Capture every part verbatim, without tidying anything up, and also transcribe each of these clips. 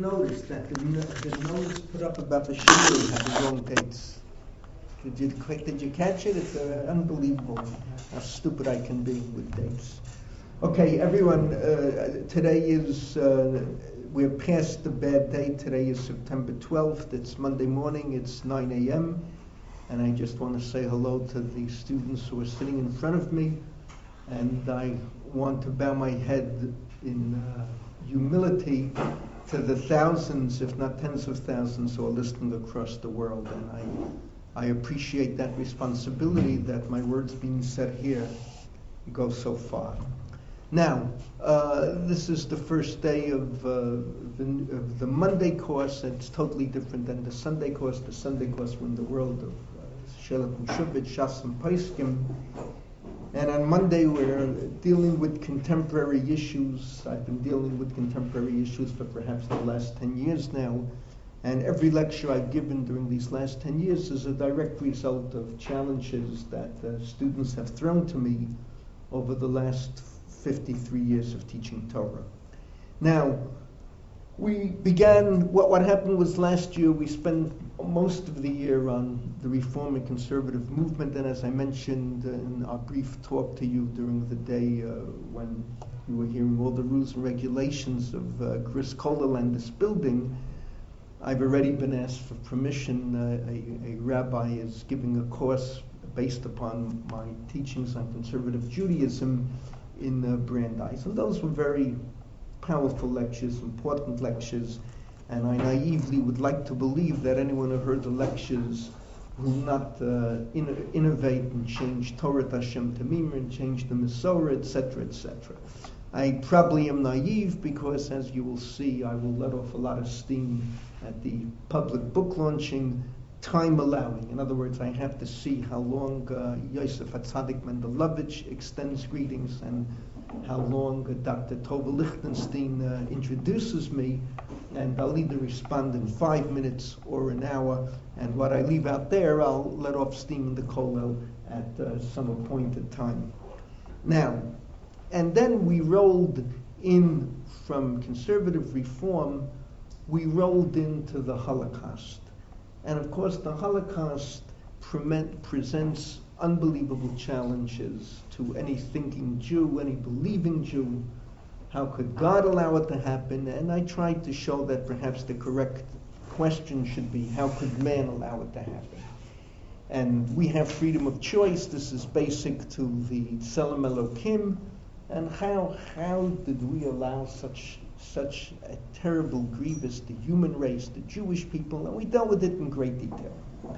notice that the, the notice put up about the shiur had the wrong dates. Did you, did you catch it? It's uh, unbelievable how stupid I can be with dates. Okay, everyone, uh, today is, uh, we're past the bad day. Today is September twelfth. It's Monday morning. It's nine a.m. And I just want to say hello to the students who are sitting in front of me. And I want to bow my head in uh, humility to the thousands, if not tens of thousands, who are listening across the world. And I, I appreciate that responsibility that my words being said here go so far. Now, uh, this is the first day of, uh, the, of the Monday course. It's totally different than the Sunday course. The Sunday course we're in the world of Shelach and Shuvit, Shas and Paiskim. And on Monday we're dealing with contemporary issues. I've been dealing with contemporary issues for perhaps the last ten years now. And every lecture I've given during these last ten years is a direct result of challenges that uh, students have thrown to me over the last fifty-three years of teaching Torah. Now, we began, what, what happened was last year we spent most of the year on the Reform and Conservative movement, and as I mentioned in our brief talk to you during the day uh, when you were hearing all the rules and regulations of uh, Chris Kollel and this building, I've already been asked for permission. Uh, a, a rabbi is giving a course based upon my teachings on conservative Judaism in uh, Brandeis. And those were very powerful lectures, important lectures, and I naively would like to believe that anyone who heard the lectures will not uh, in, innovate and change Torah Hashem Tamimah and change the Masorah, et cetera, et cetera. I probably am naive because, as you will see, I will let off a lot of steam at the public book launching, time allowing. In other words, I have to see how long uh, Yosef Hatzadik Mendelovich extends greetings and how long uh, Doctor Tova Lichtenstein uh, introduces me, and I'll either respond in five minutes or an hour, and what I leave out there, I'll let off steam in the kollel at uh, some appointed time. Now, and then we rolled in from conservative reform, we rolled into the Holocaust. And of course, the Holocaust pre- presents unbelievable challenges to any thinking Jew, any believing Jew. How could God allow it to happen? And I tried to show that perhaps the correct question should be, how could man allow it to happen? And we have freedom of choice. This is basic to the Tselem Elokim. And how how did we allow such such a terrible, grievous, the human race, the Jewish people, and we dealt with it in great detail.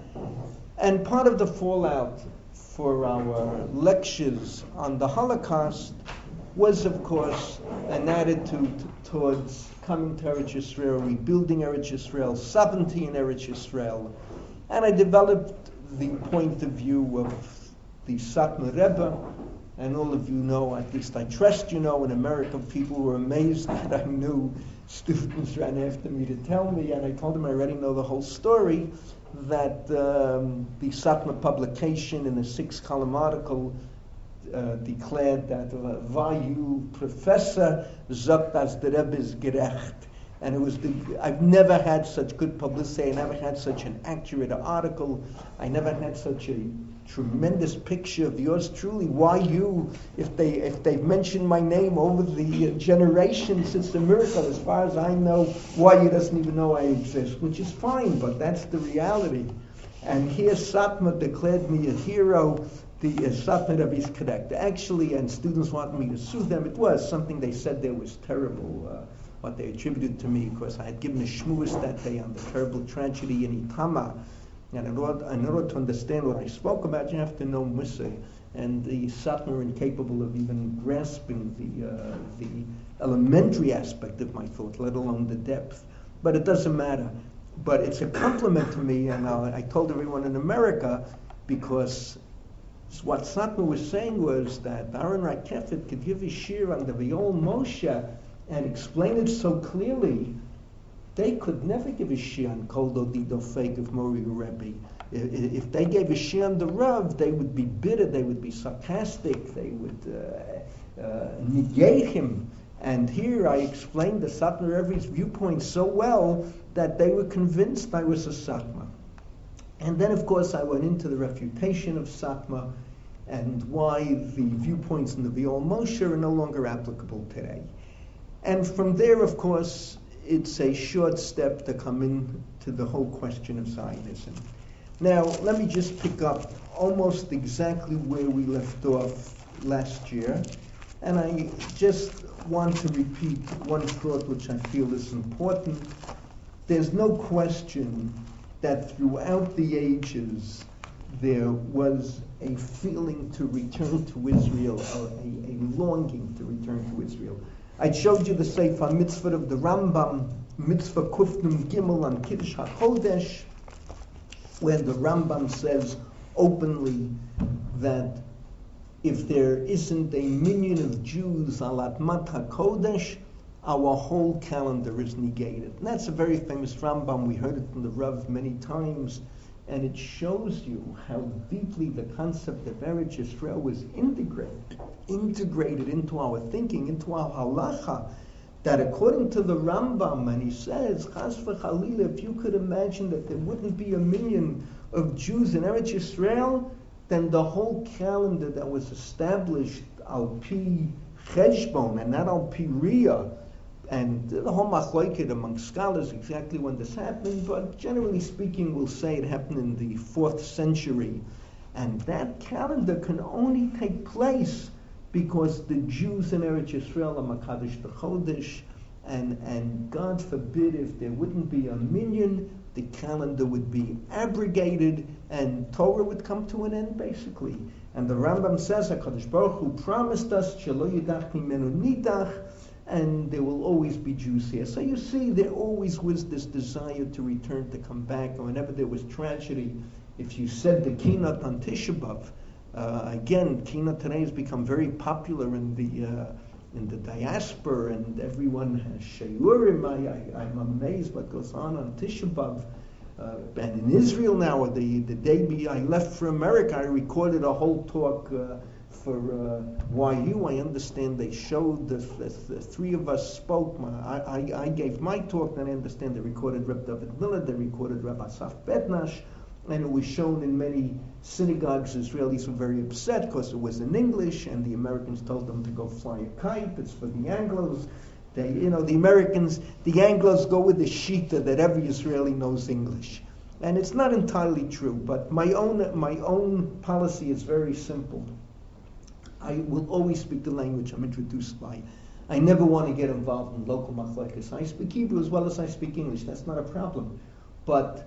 And part of the fallout for our lectures on the Holocaust was, of course, an attitude towards coming to Eretz Yisrael, rebuilding Eretz Yisrael, sovereignty in Eretz Yisrael. And I developed the point of view of the Satmar Rebbe. And all of you know, at least I trust you know, in America people were amazed that I knew. Students ran after me to tell me, and I told them I already know the whole story, that um, the Satmar publication in a six-column article uh, declared that uh, Vayu Professor sagt, dass der Rebbe ist gerecht. And it was the, I've never had such good publicity, I never had such an accurate article, I never had such a tremendous picture of yours truly. Why you, if they if they've mentioned my name over the uh, generations, it's a miracle. As far as I know, why you doesn't even know I exist, which is fine, but that's the reality. And here Satmar declared me a hero. The uh, Satmar Rebbe is correct. Actually, and students wanted me to sue them. It was something they said there was terrible, uh, what they attributed to me, because I had given a shmooze that day on the terrible tragedy in Itamar. And in order, in order to understand what I spoke about, you have to know Mussar. And the Satmar are incapable of even grasping the uh, the elementary aspect of my thought, let alone the depth. But it doesn't matter. But it's a compliment to me, and I, I told everyone in America, because what Satmar was saying was that Aaron Rakefet could give a shir on the Viol Moshe and explain it so clearly. They could never give a shir on Kol Dodido Fake of Mori Rebbe. If they gave a shir on the Rav, they would be bitter, they would be sarcastic, they would uh, uh, negate him. And here I explained the Satmar Rebbe's viewpoint so well that they were convinced I was a Satmar. And then, of course, I went into the refutation of Satmar and why the viewpoints in the Viol Moshe are no longer applicable today. And from there, of course, it's a short step to come in to the whole question of Zionism. Now, let me just pick up almost exactly where we left off last year. And I just want to repeat one thought which I feel is important. There's no question that throughout the ages there was a feeling to return to Israel, or a, a longing to return to Israel. I showed you the Sefer Mitzvah of the Rambam, Mitzvah Kufnum Gimel on Kiddush HaKodesh, where the Rambam says openly that if there isn't a million of Jews al Atmat HaKodesh, our whole calendar is negated. And that's a very famous Rambam. We heard it from the Rav many times. And it shows you how deeply the concept of Eretz Yisrael was integrated, integrated into our thinking, into our halacha, that according to the Rambam, and he says, Chas v'chalila, if you could imagine that there wouldn't be a million of Jews in Eretz Yisrael, then the whole calendar that was established al pi cheshbon and not al pi riyah, and the whole machloket among scholars exactly when this happened, but generally speaking, we'll say it happened in the fourth century. And that calendar can only take place because the Jews in Eretz Yisrael are Makadosh Chodesh, and and God forbid if there wouldn't be a million, the calendar would be abrogated and Torah would come to an end, basically. And the Rambam says, HaKadosh Baruch Hu promised us, Shelo yidach mimenu nidach, and there will always be Jews here. So you see, there always was this desire to return, to come back, and whenever there was tragedy, if you said the Kinat on Tisha B'Av, uh, again, Kinat today has become very popular in the uh, in the diaspora, and everyone has Shayurim. I, I, I'm amazed what goes on on Tisha B'Av. Uh, and in Israel now, the, the day I left for America, I recorded a whole talk uh, for uh, Y U. I understand they showed, the, the, the three of us spoke. My, I, I, I gave my talk, and I understand they recorded Reb David Miller, they recorded Reb Asaf Bednash, and it was shown in many synagogues. Israelis were very upset because it was in English, and the Americans told them to go fly a kite. It's for the Anglos. They, you know, the Americans, the Anglos go with the shita that every Israeli knows English. And it's not entirely true, but my own my own policy is very simple. I will always speak the language I'm introduced by. I never want to get involved in local machlekes. I speak Hebrew as well as I speak English. That's not a problem. But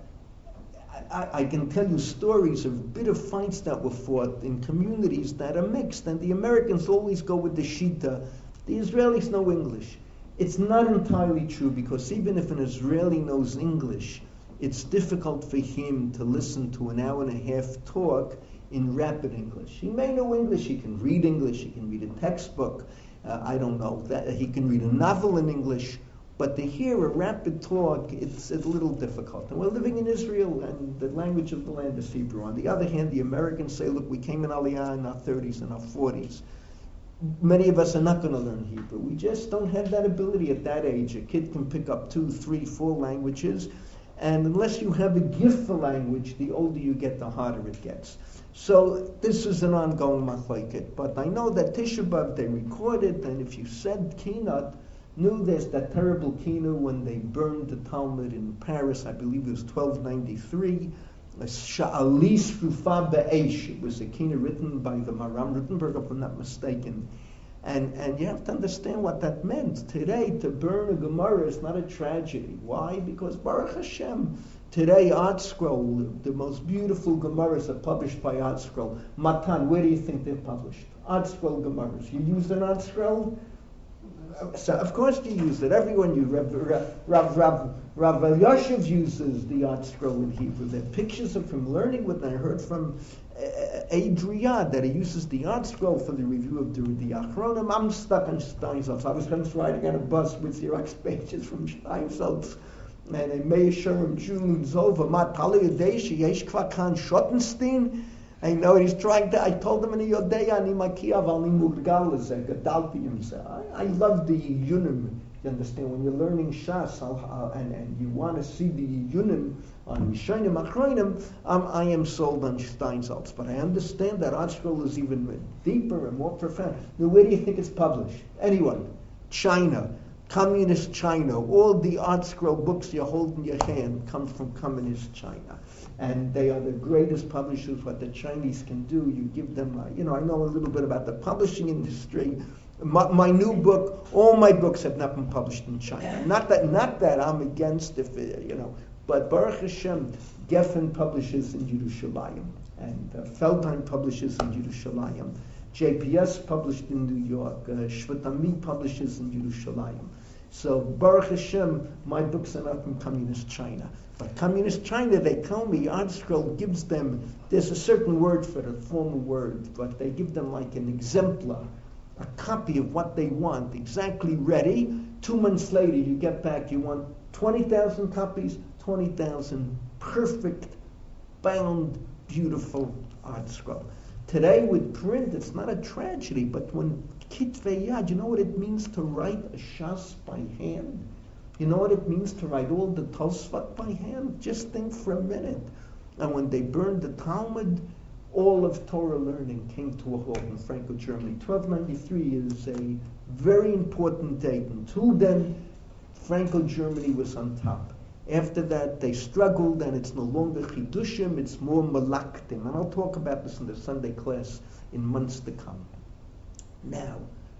I, I can tell you stories of bitter fights that were fought in communities that are mixed. And the Americans always go with the shita. The Israelis know English. It's not entirely true, because even if an Israeli knows English, it's difficult for him to listen to an hour and a half talk in rapid English. He may know English, he can read English, he can read a textbook, uh, I don't know, that he can read a novel in English, but to hear a rapid talk, it's a little difficult. And we're living in Israel, and the language of the land is Hebrew. On the other hand, the Americans say, look, we came in Aliyah in our thirties and our forties. Many of us are not going to learn Hebrew. We just don't have that ability at that age. A kid can pick up two, three, four languages, and unless you have a gift for language, the older you get, the harder it gets. So this is an ongoing machleket. But I know that Tisha B'Av, they recorded, and if you said Kinat, knew there's that terrible Kina when they burned the Talmud in Paris, I believe it was twelve ninety-three, Sha'alis Rufa Be'esh. It was a Kina written by the Maram Rittenberg, if I'm not mistaken. And and you have to understand what that meant. Today, to burn a Gemara is not a tragedy. Why? Because Baruch Hashem, today Art Scroll, the most beautiful Gemaras are published by Art Scroll. Matan, where do you think they're published? Art Scroll Gemaras. You use an Art Scroll? So of course you use it. Everyone uses Rav Rav Rav Rav Elyashiv uses the Art Scroll in Hebrew. Their pictures are from learning what I heard from uh, Adrian, that he uses the Art Scroll for the review of the, the Achronim. I'm stuck on Steinsaltz. I was once riding on a bus with Xerox pages from Steinsaltz, and a Meir Sherem June Zova Mat Pali Yadeshi Yesh Kvakan Schottenstein. I know he's trying to. I told him in the Yodeya ani makiav ani murgal gadalti himself. I love the yunim. You understand when you're learning Shas uh, and and you want to see the yunim on Rishonim Achronim. Um, I am sold on Steinsaltz, but I understand that Art Scroll is even deeper and more profound. Now, where do you think it's published? Anyone? China. Communist China. All the Art Scroll books you hold in your hand come from Communist China. And they are the greatest publishers. What the Chinese can do, you give them, uh, you know, I know a little bit about the publishing industry. My, my new book, all my books have not been published in China. Not that, not that I'm against, if it, you know, but Baruch Hashem, Geffen publishes in Yerushalayim, and uh, Feldheim publishes in Yerushalayim. J P S published in New York. Uh, Shvatami publishes in Yerushalayim. So Baruch Hashem, my books are not from Communist China. But Communist China, they tell me, Art Scroll gives them, there's a certain word for it, a formal word, but they give them like an exemplar, a copy of what they want, exactly ready. Two months later, you get back, you want twenty thousand copies, twenty thousand perfect, bound, beautiful Art Scroll. Today with print, it's not a tragedy, but when Kitvei Yad, you know what it means to write a Shas by hand? You know what it means to write all the Tosfot by hand? Just think for a minute. And when they burned the Talmud, all of Torah learning came to a halt in Franco-Germany. twelve ninety-three is a very important date. Until then, Franco-Germany was on top. After that, they struggled, and it's no longer Chidushim, it's more Malaktim. And I'll talk about this in the Sunday class in months to come. Now,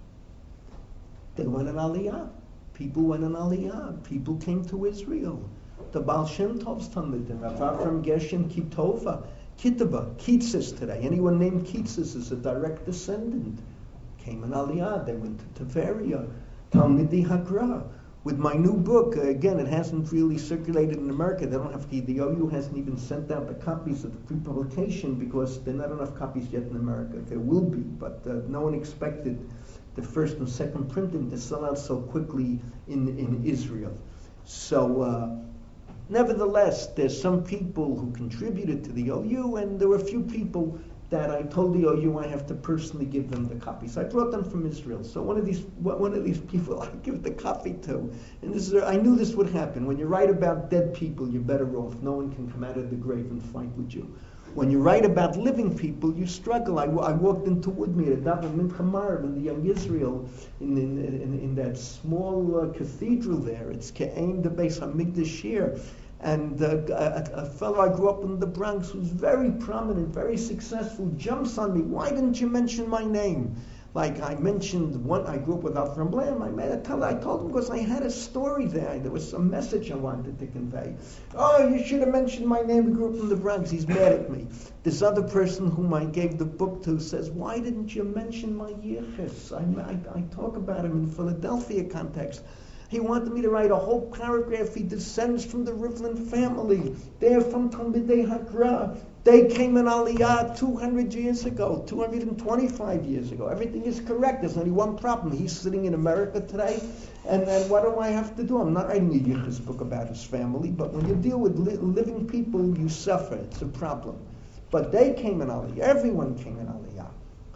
they went on Aliyah. People went on Aliyah. People came to Israel. The Baal Shem Tov's Talmidim, Rav Avram Gershon Kitova, Kitaba, Kitzis today. Anyone named Kitzis is a direct descendant. Came on Aliyah. They went to Tveria. Talmidei Hagra. With my new book, uh, again, it hasn't really circulated in America. They don't have to, the O U hasn't even sent out the copies of the pre-publication because there are not enough copies yet in America. There will be, but uh, no one expected the first and second printing to sell out so quickly in, in Israel. So, uh, nevertheless, there's some people who contributed to the O U, and there were a few people that I told the O U I have to personally give them the copies. I brought them from Israel. So one of these one of these people I give the copy to. And this is, I knew this would happen. When you write about dead people, you're better off. No one can come out of the grave and fight with you. When you write about living people, you struggle. I, I walked into Woodmere, Daven Mincha Marav in the Young Israel, in, in, in, in that small uh, cathedral there. It's Ke'em the Beis HaMikdash here. And uh, a, a fellow I grew up in the Bronx who's very prominent, very successful, jumps on me. Why didn't you mention my name? Like I mentioned one, I grew up with Avram Lamb. I, made a tell, I told him because I had a story there. There was a message I wanted to convey. Oh, you should have mentioned my name. We grew up in the Bronx. He's mad at me. This other person whom I gave the book to says, why didn't you mention my yichus? I, I, I talk about him in Philadelphia context. He wanted me to write a whole paragraph. He descends from the Rivlin family. They're from Talmidei Hagra. They came in Aliyah two hundred years ago, two hundred twenty-five years ago. Everything is correct. There's only one problem. He's sitting in America today, and, and what do I have to do? I'm not writing a Yichus book about his family, but when you deal with li- living people, you suffer. It's a problem. But they came in Aliyah. Everyone came in Aliyah.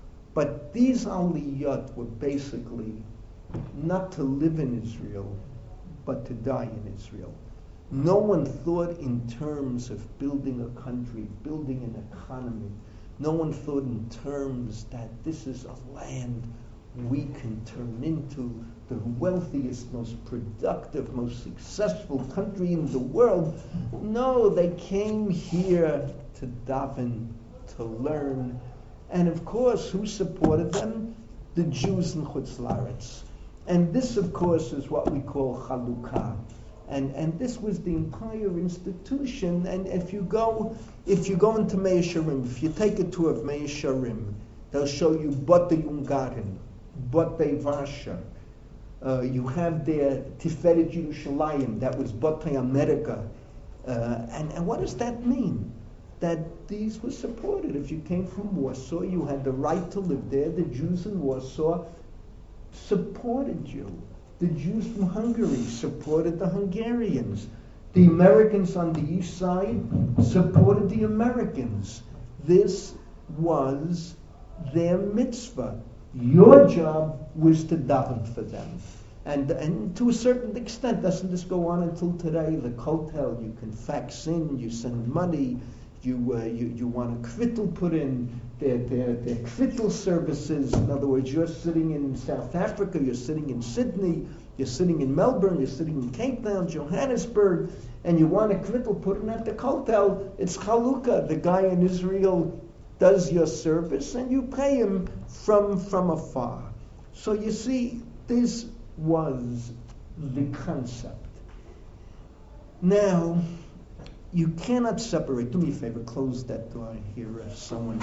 But these Aliyot were basically not to live in Israel, but to die in Israel. No one thought in terms of building a country, building an economy. No one thought in terms that this is a land we can turn into the wealthiest, most productive, most successful country in the world. No, they came here to daven, to learn. And of course, who supported them? The Jews in Chutz La'aretz. And this, of course, is what we call Chalukah. And and this was the entire institution. And if you go if you go into Mea Shearim, if you take a tour of Mea Shearim, they'll show you Batei Ungarin, Batei Varsha. Uh, you have there Tiferet Yerushalayim, that was Batei America. Uh, and, and what does that mean? That these were supported. If you came from Warsaw, you had the right to live there. The Jews in Warsaw supported you. The Jews from Hungary supported the Hungarians. The Americans on the east side supported the Americans. This was their mitzvah. Your job was to daven for them. And, and to a certain extent, doesn't this go on until today? The kotel, you can fax in, you send money, you uh, you, you want a kvittel put in, their, their, their kvittel services. In other words, you're sitting in South Africa, you're sitting in Sydney, you're sitting in Melbourne, you're sitting in Cape Town, Johannesburg, and you want a kvittel put in at the kotel. It's Chalukah. The guy in Israel does your service, and you pay him from from afar. So you see, this was the concept. Now, you cannot separate. Do me a favor, close that door. I hear uh, someone.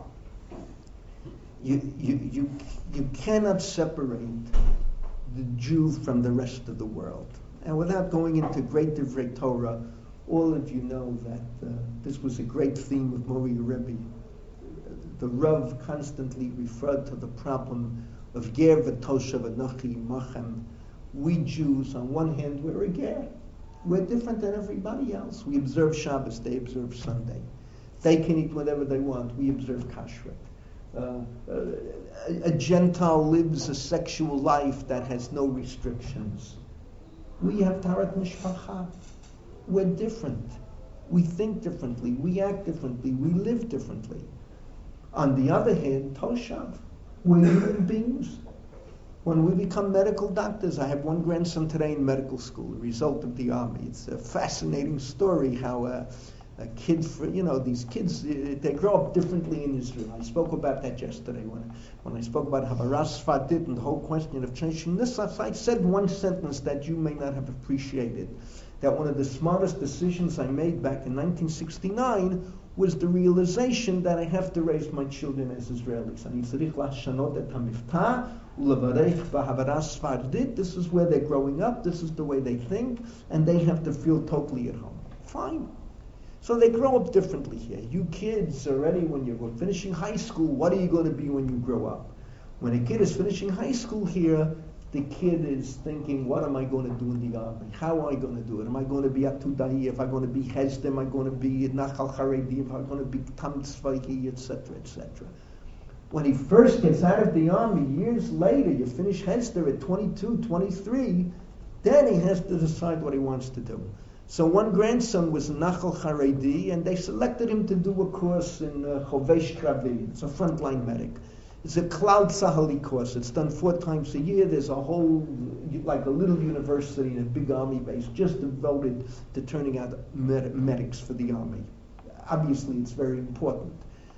You, you, you, you cannot separate the Jew from the rest of the world. And without going into great Divrei Torah, all of you know that uh, this was a great theme of Mori Rebbe. The Rav constantly referred to the problem of ger v'toshav anochi machem. We Jews, on one hand, we're a ger. We're different than everybody else. We observe Shabbos, they observe Sunday. They can eat whatever they want, we observe kashrut. Uh, uh, a, a Gentile lives a sexual life that has no restrictions. We have Taharat Mishpacha. We're different. We think differently, we act differently, we live differently. On the other hand, Toshav, we're human beings. When we become medical doctors, I have one grandson today in medical school, a result of the army. It's a fascinating story how uh, a kid, for, you know, these kids, uh, they grow up differently in Israel. I spoke about that yesterday when, when I spoke about Havaras Sfardit and the whole question of changing this. I said one sentence that you may not have appreciated, that one of the smartest decisions I made back in nineteen sixty-nine was the realization that I have to raise my children as Israelis. This is where they're growing up, this is the way they think, and they have to feel totally at home. Fine. So they grow up differently here. You kids already, when you're finishing high school, what are you going to be when you grow up? When a kid is finishing high school here, the kid is thinking, what am I going to do in the army? How am I going to do it? Am I going to be Atudai? If I'm going to be Hezd? Am I going to be Nachal Haredi? If I'm going to be Tam Tzvayhi, et cetera, et cetera. When he first gets out of the army, years later, you finish Hezder at twenty-two, twenty-three, then he has to decide what he wants to do. So one grandson was Nachal Haredi, and they selected him to do a course in uh, Chovesh Kravi. It's a frontline medic. It's a Cloud Sahali course. It's done four times a year. There's a whole, like a little university and a big army base just devoted to turning out med- medics for the army. Obviously, it's very important.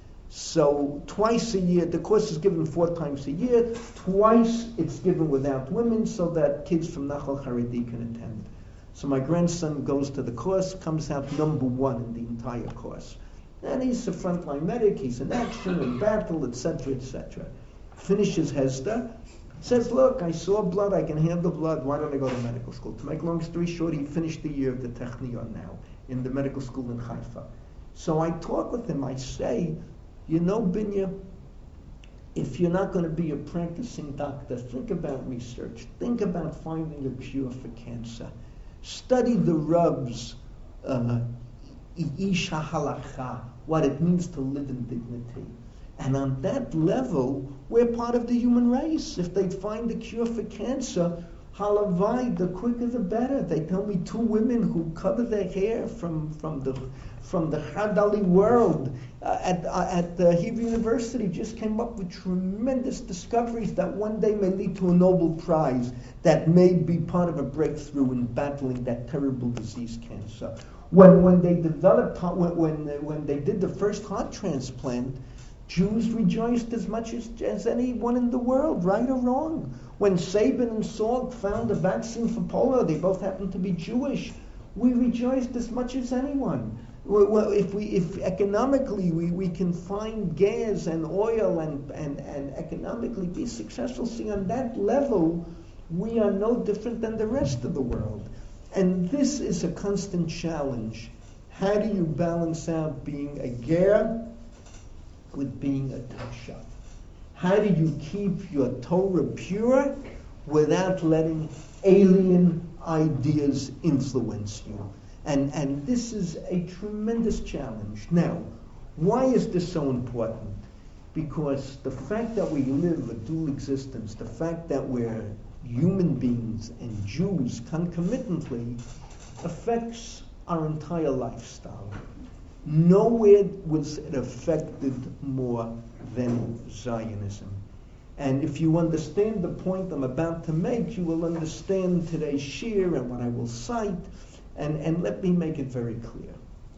So twice a year, the course is given four times a year. Twice it's given without women so that kids from Nachal Haredi can attend. So my grandson goes to the course, comes out number one in the entire course. And he's a frontline medic, he's in action, in battle, et cetera, et cetera. Finishes Hezda, says, look, I saw blood, I can handle blood, why don't I go to medical school? To make long story short, he finished the year of the Technion now, in the medical school in Haifa. So I talk with him, I say, you know, Binya, if you're not going to be a practicing doctor, think about research, think about finding a cure for cancer. Study the Rav's uh, Isha Halacha, what it means to live in dignity. And on that level, we're part of the human race. If they find a cure for cancer, halavai, the quicker the better. They tell me two women who cover their hair from, from the from the Hadali world uh, at uh, at the Hebrew University just came up with tremendous discoveries that one day may lead to a Nobel Prize, that may be part of a breakthrough in battling that terrible disease, cancer. When when they developed when when, when they did the first heart transplant, Jews rejoiced as much as, as anyone in the world, right or wrong. When Sabin and Salk found a vaccine for polio, they both happened to be Jewish. We rejoiced as much as anyone. Well, if we, if economically we, we can find gas and oil and, and, and economically be successful, see, on that level, we are no different than the rest of the world. And this is a constant challenge. How do you balance out being a ger with being a toshav? How do you keep your Torah pure without letting alien ideas influence you? And and this is a tremendous challenge. Now, Why is this so important? Because the fact that we live a dual existence, the fact that we're human beings and Jews concomitantly, affects our entire lifestyle. Nowhere was it affected more than Zionism. And if you understand the point I'm about to make, you will understand today's shir and what I will cite. And, and let me make it very clear.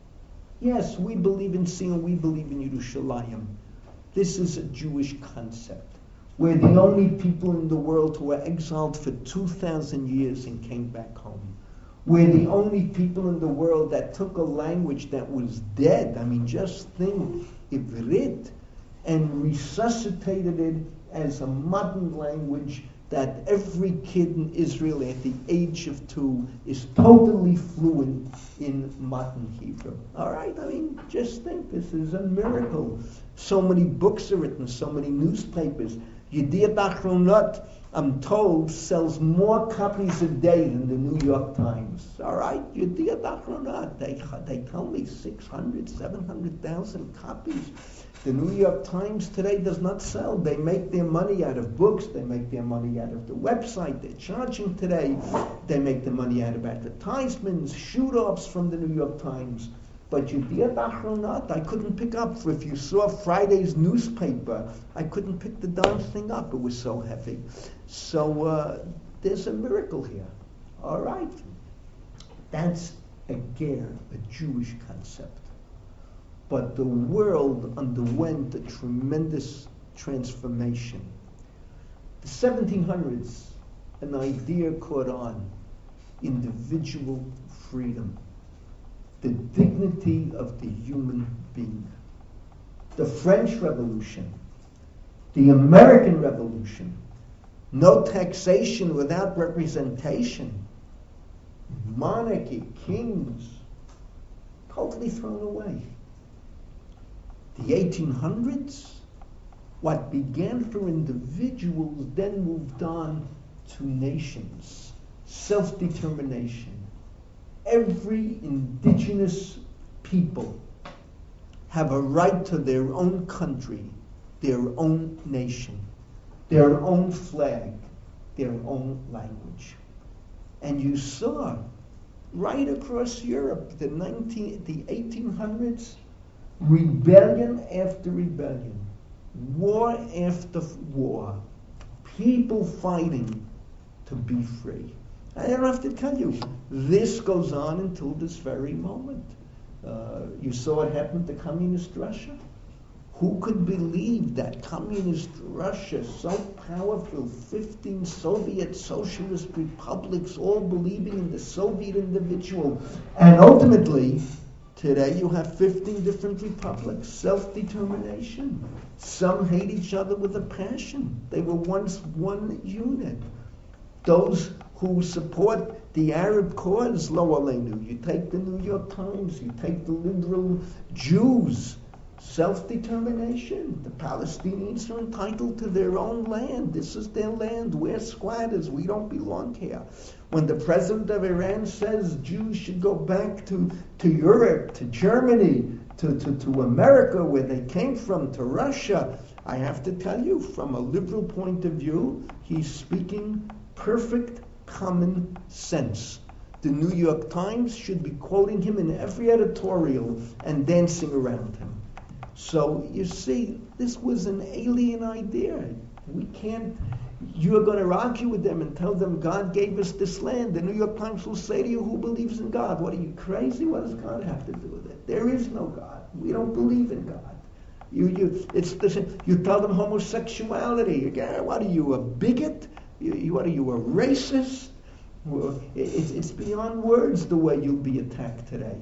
Yes, we believe in Zion, we believe in Yerushalayim. This is a Jewish concept. We're the only people in the world who were exiled for two thousand years and came back home. We're the only people in the world that took a language that was dead. I mean, just think, Ivrit, and resuscitated it as a modern language that every kid in Israel at the age of two is totally fluent in modern Hebrew. All right? I mean, just think, this is a miracle. So many books are written, so many newspapers. Yediat Achronot, I'm told, sells more copies a day than the New York Times. All right? Yediat Achronot, they, they tell me six hundred, seven hundred thousand copies. The New York Times today does not sell. They make their money out of books. They make their money out of the website. They're charging today. They make the money out of advertisements, shoot-offs from the New York Times. But Yediat Achronot, I couldn't pick up. For if you saw Friday's newspaper, I couldn't pick the darn thing up. It was so heavy. So uh, there's a miracle here. All right? That's a ger, a Jewish concept. But the world underwent a tremendous transformation. The seventeen hundreds, an idea caught on: individual freedom, the dignity of the human being. The French Revolution, the American Revolution, no taxation without representation, monarchy, kings, totally thrown away. The eighteen hundreds, what began for individuals then moved on to nations, self-determination. Every indigenous people have a right to their own country, their own nation, their own flag, their own language. And you saw right across Europe, the nineteen, the eighteen hundreds, rebellion after rebellion, war after war, people fighting to be free. I don't have to tell you, this goes on until this very moment. Uh, you saw what happened to communist Russia? Who could believe that communist Russia, so powerful, fifteen Soviet socialist republics, all believing in the Soviet individual, and ultimately, today you have fifteen different republics, self-determination. Some hate each other with a passion. They were once one unit. Those who support the Arab cause, lo aleinu. You take the New York Times, you take the liberal Jews, self-determination. The Palestinians are entitled to their own land. This is their land. We're squatters. We don't belong here. When the president of Iran says Jews should go back to, to Europe, to Germany, to, to, to America, where they came from, to Russia, I have to tell you, from a liberal point of view, he's speaking perfect common sense. The New York Times should be quoting him in every editorial and dancing around him. So, you see, this was an alien idea. We can't, you're going to argue with them and tell them God gave us this land. The New York Times will say to you, who believes in God? What, are you crazy? What does God have to do with it? There is no God. We don't believe in God. You, you, it's the, you tell them homosexuality. Again, what are you, a bigot? You, you, what are you, a racist? Well, it's, it's beyond words the way you'll be attacked today.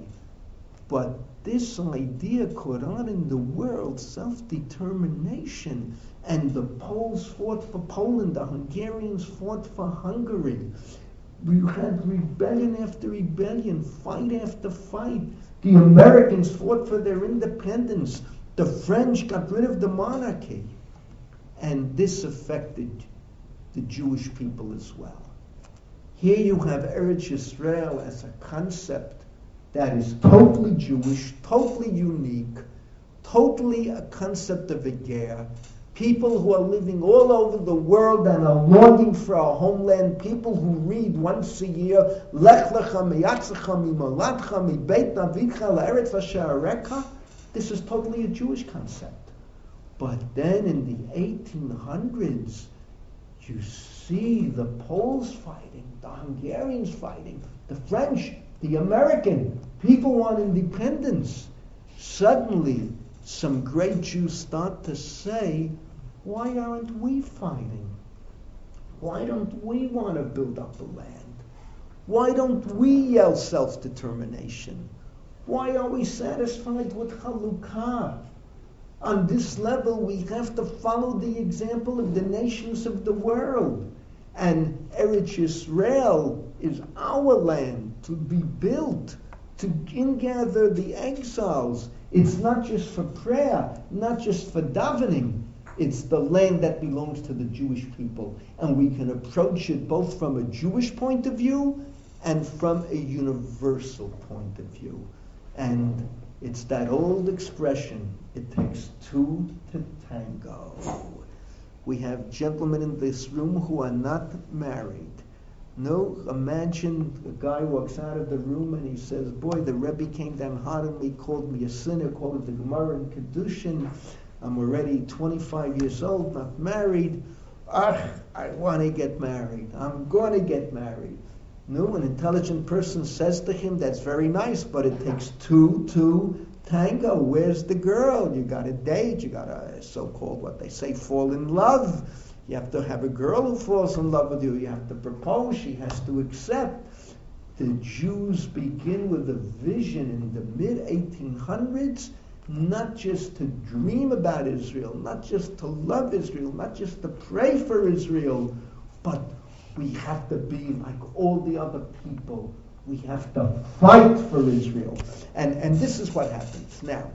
But this idea caught on in the world, self-determination, and the Poles fought for Poland, the Hungarians fought for Hungary. We had rebellion after rebellion, fight after fight. The Americans fought for their independence. The French got rid of the monarchy. And this affected the Jewish people as well. Here you have Eretz Yisrael as a concept that is totally Jewish, totally unique, totally a concept of a ger. People who are living all over the world and are longing for a homeland. People who read once a year, Lech lecha miyatzecha mimoladcha mibeit navidcha la'eretz asher areka. This is totally a Jewish concept. But then in the eighteen hundreds, you see the Poles fighting, the Hungarians fighting, the French, the American. People want independence. Suddenly, some great Jews start to say, why aren't we fighting? Why don't we want to build up the land? Why don't we yell self-determination? Why are we satisfied with Chalukah? On this level, we have to follow the example of the nations of the world. And Eretz Yisrael is our land to be built, to ingather the exiles. It's not just for prayer, not just for davening. It's the land that belongs to the Jewish people. And we can approach it both from a Jewish point of view and from a universal point of view. And it's that old expression, it takes two to tango. We have gentlemen in this room who are not married. No, imagine a guy walks out of the room and he says, boy, the Rebbe came down hard on me, called me a sinner, called it the Gemara in Kedushin. I'm already twenty-five years old, not married. Ah, I want to get married. I'm going to get married. No, an intelligent person says to him, that's very nice, but it takes two to tango. Where's the girl? You got to date. You got to, so-called, what they say, fall in love. You have to have a girl who falls in love with you. You have to propose. She has to accept. The Jews begin with a vision in the mid eighteen hundreds, not just to dream about Israel, not just to love Israel, not just to pray for Israel, but we have to be like all the other people. We have to fight for Israel. And, and this is what happens. Now,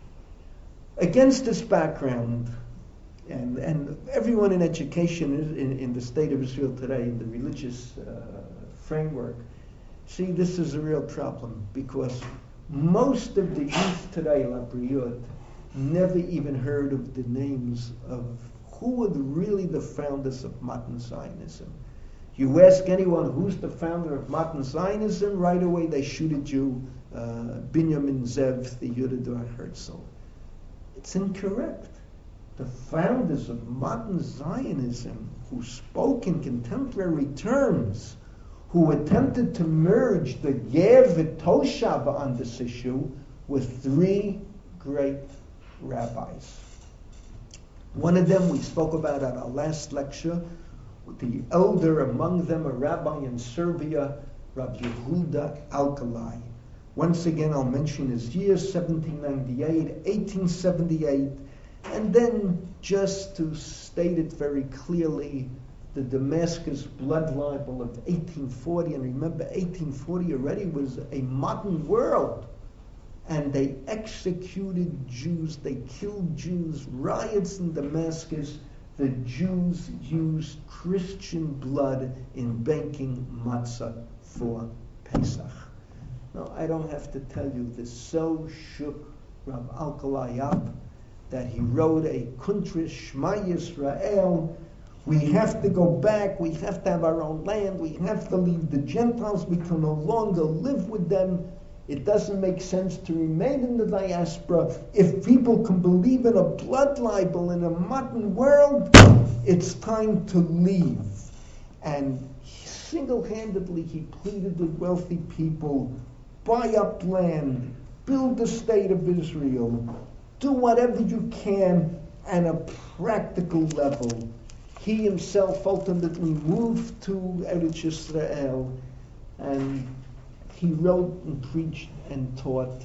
against this background, and, and everyone in education in, in the state of Israel today, in the religious uh, framework, see, this is a real problem, because most of the youth today, La Briot, never even heard of the names of who were the, really the founders of modern Zionism. You ask anyone who's the founder of modern Zionism, right away they shoot at you, uh, Binyamin Zev, the Yudador Herzl. It's incorrect. The founders of modern Zionism, who spoke in contemporary terms, who attempted to merge the Ger v'Toshav on this issue, with three great rabbis. One of them we spoke about at our last lecture, the elder among them, a rabbi in Serbia, Rabbi Yehuda Alkalai. Once again, I'll mention his year, seventeen ninety-eight, eighteen seventy-eight, and then just to state it very clearly, the Damascus blood libel of eighteen forty, and remember eighteen forty already was a modern world, and they executed Jews, they killed Jews, riots in Damascus. The Jews used Christian blood in baking matzah for Pesach. Now, I don't have to tell you, this so shook Rav Alkalai up that he wrote a Kuntris Shema Yisrael. We have to go back, we have to have our own land, we have to leave the Gentiles, we can no longer live with them. It doesn't make sense to remain in the diaspora. If people can believe in a blood libel in a modern world, it's time to leave. And single-handedly he pleaded with wealthy people, buy up land, build the state of Israel, do whatever you can on a practical level. He himself ultimately moved to Eretz Yisrael, and he wrote and preached and taught,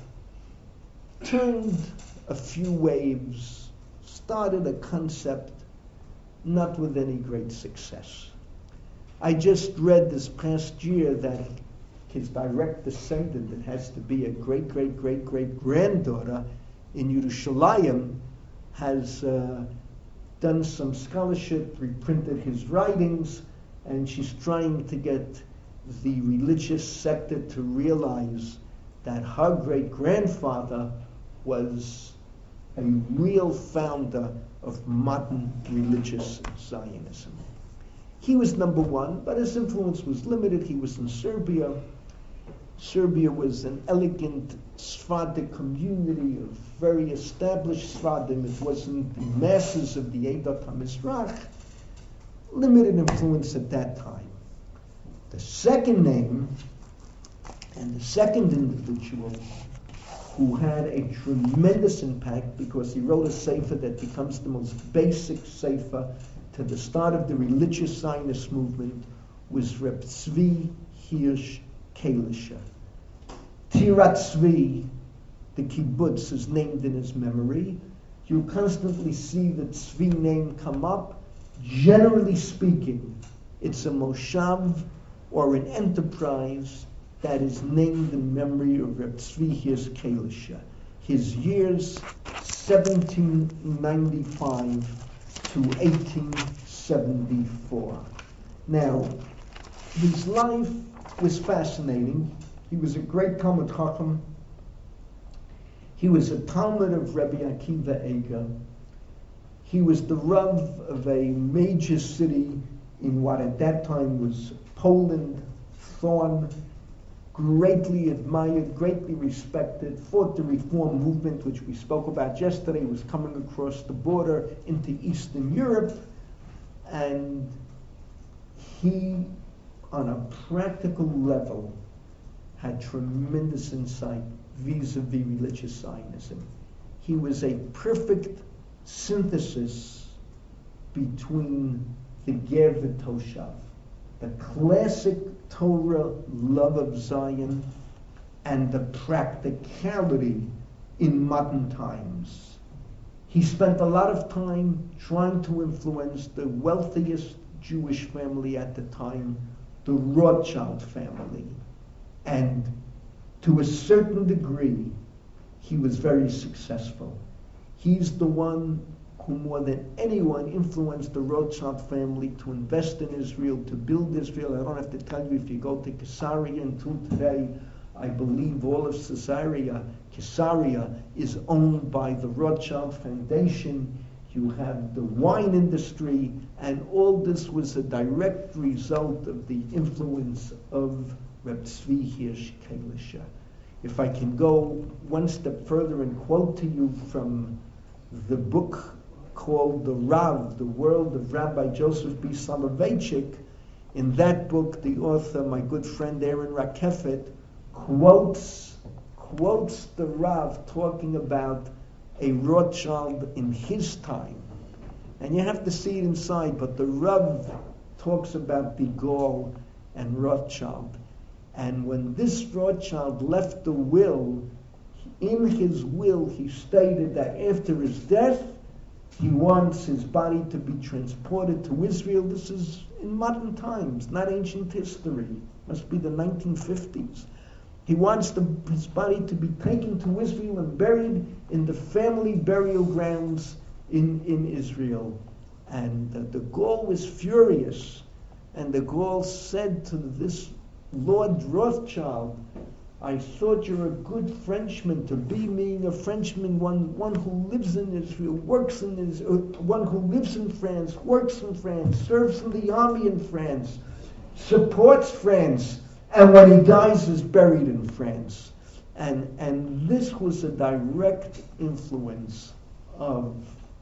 turned a few waves, started a concept, not with any great success. I just read this past year that his direct descendant, it has to be a great, great, great, great granddaughter in Yerushalayim, has uh, done some scholarship, reprinted his writings, and she's trying to get the religious sector to realize that her great-grandfather was a real founder of modern religious Zionism. He was number one, but his influence was limited. He was in Serbia. Serbia was an elegant Sephardic community of very established Sephardim. It wasn't the masses of the Eidat HaMizrach. Limited influence at that time. The second name, and the second individual who had a tremendous impact because he wrote a sefer that becomes the most basic sefer to the start of the religious Zionist movement, was Reb Tzvi Hirsch Kalischer. Tirat Tzvi, the kibbutz, is named in his memory. You constantly see the Tzvi name come up. Generally speaking, it's a moshav or an enterprise that is named in memory of Reb Tzvi Hirsch Kalischer. His years, seventeen ninety-five to eighteen seventy-four. Now, his life was fascinating. He was a great Talmud Chacham. He was a Talmud of Rabbi Akiva Eger. He was the Rav of a major city in what at that time was Poland, Thorn, greatly admired, greatly respected, fought the Reform movement, which we spoke about yesterday, was coming across the border into Eastern Europe, and he, on a practical level, had tremendous insight vis-a-vis religious Zionism. He was a perfect synthesis between the Ger v'Toshav, the classic Torah love of Zion, and the practicality in modern times. He spent a lot of time trying to influence the wealthiest Jewish family at the time, the Rothschild family. And to a certain degree, he was very successful. He's the one who more than anyone influenced the Rothschild family to invest in Israel, to build Israel. I don't have to tell you, if you go to Caesarea until today, I believe all of Caesarea, Caesarea is owned by the Rothschild Foundation. You have the wine industry, and all this was a direct result of the influence of Reb Tzvi Hirsch Kalischer. If I can go one step further and quote to you from the book called The Rav, The World of Rabbi Joseph B. Soloveitchik. In that book, the author, my good friend Aaron Rakefet, quotes, quotes the Rav talking about a Rothschild in his time. And you have to see it inside, but the Rav talks about de Gaulle and Rothschild. And when this Rothschild left the will, in his will he stated that after his death, he wants his body to be transported to Israel. This is in modern times, not ancient history. Must be the nineteen fifties. He wants the, his body to be taken to Israel and buried in the family burial grounds in, in Israel. And uh, the Gaul was furious. And the Gaul said to this Lord Rothschild, I thought you're a good Frenchman. To be meaning a Frenchman, one, one who lives in Israel, works in Israel, one who lives in France, works in France, serves in the army in France, supports France, and when he dies is buried in France. And, and this was a direct influence of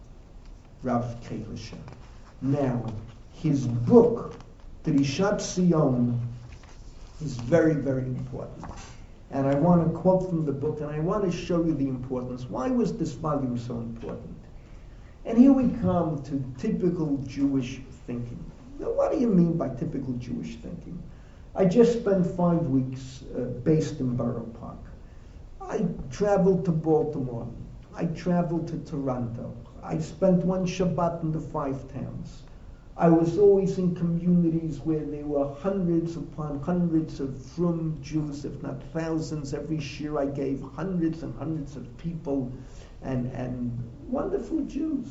Rav Kalischer. Now, his book, Drishat Zion, is very, very important. And I want to quote from the book, and I want to show you the importance. Why was this volume so important? And here we come to typical Jewish thinking. Now, what do you mean by typical Jewish thinking? I just spent five weeks uh, based in Borough Park. I traveled to Baltimore. I traveled to Toronto. I spent one Shabbat in the Five Towns. I was always in communities where there were hundreds upon hundreds of frum Jews, if not thousands. Every year I gave hundreds and hundreds of people, and, and wonderful Jews.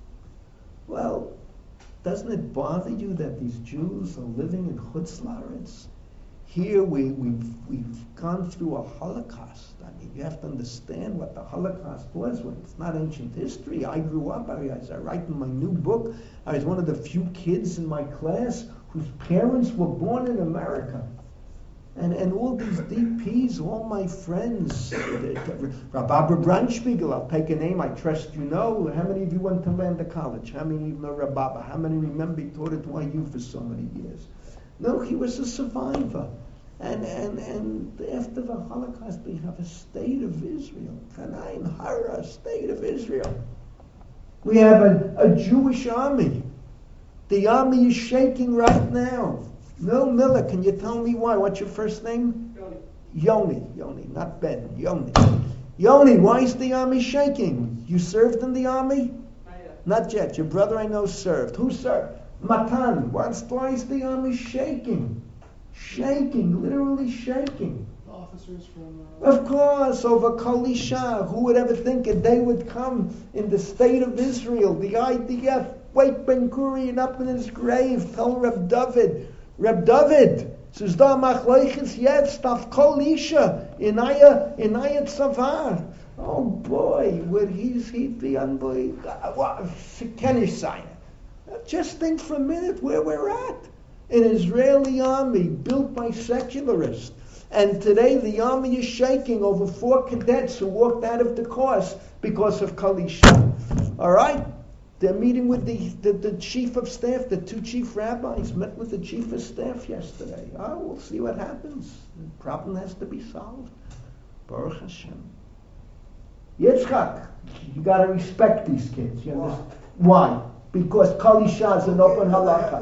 Well, doesn't it bother you that these Jews are living in Chutz La'aretz? Here we, we've, we've gone through a Holocaust. I mean, you have to understand what the Holocaust was. When it's not ancient history. I grew up, I, as I write in my new book, I was one of the few kids in my class whose parents were born in America. And and all these D Ps, all my friends, Rabbi Brandspiegel, I'll take a name I trust you know. How many of you went to Lander College? How many of you know Rabbi? How many remember he taught at Y U for so many years? No, he was a survivor. And and and after the Holocaust, we have a state of Israel. Kanaim Hara, state of Israel. We have a, a Jewish army. The army is shaking right now. Mil Miller, can you tell me why? What's your first name? Yoni. Yoni, Yoni, not Ben. Yoni. Yoni, why is the army shaking? You served in the army? Not yet. Your brother I know served. Who served? Matan. What's, why is the army shaking? Shaking, literally shaking. The officers from... Uh, of course, over Kol Isha. Who would ever think a day would come in the state of Israel? The I D F, wake Ben Gurion up in his grave, tell Reb David, Reb David, says da machloiches jetzt auf Kol Isha, inaya, inaya tzavar. Oh boy, would he, he'd be unbelievable. What, can you sign it? Just think for a minute where we're at. An Israeli army built by secularists. And today the army is shaking over four cadets who walked out of the course because of Kol Isha. All right? They're meeting with the, the, the chief of staff, the two chief rabbis met with the chief of staff yesterday. Oh, we'll see what happens. The problem has to be solved. Baruch Hashem. Yitzchak, you got to respect these kids. You understand? Why? Because Kol Isha is an open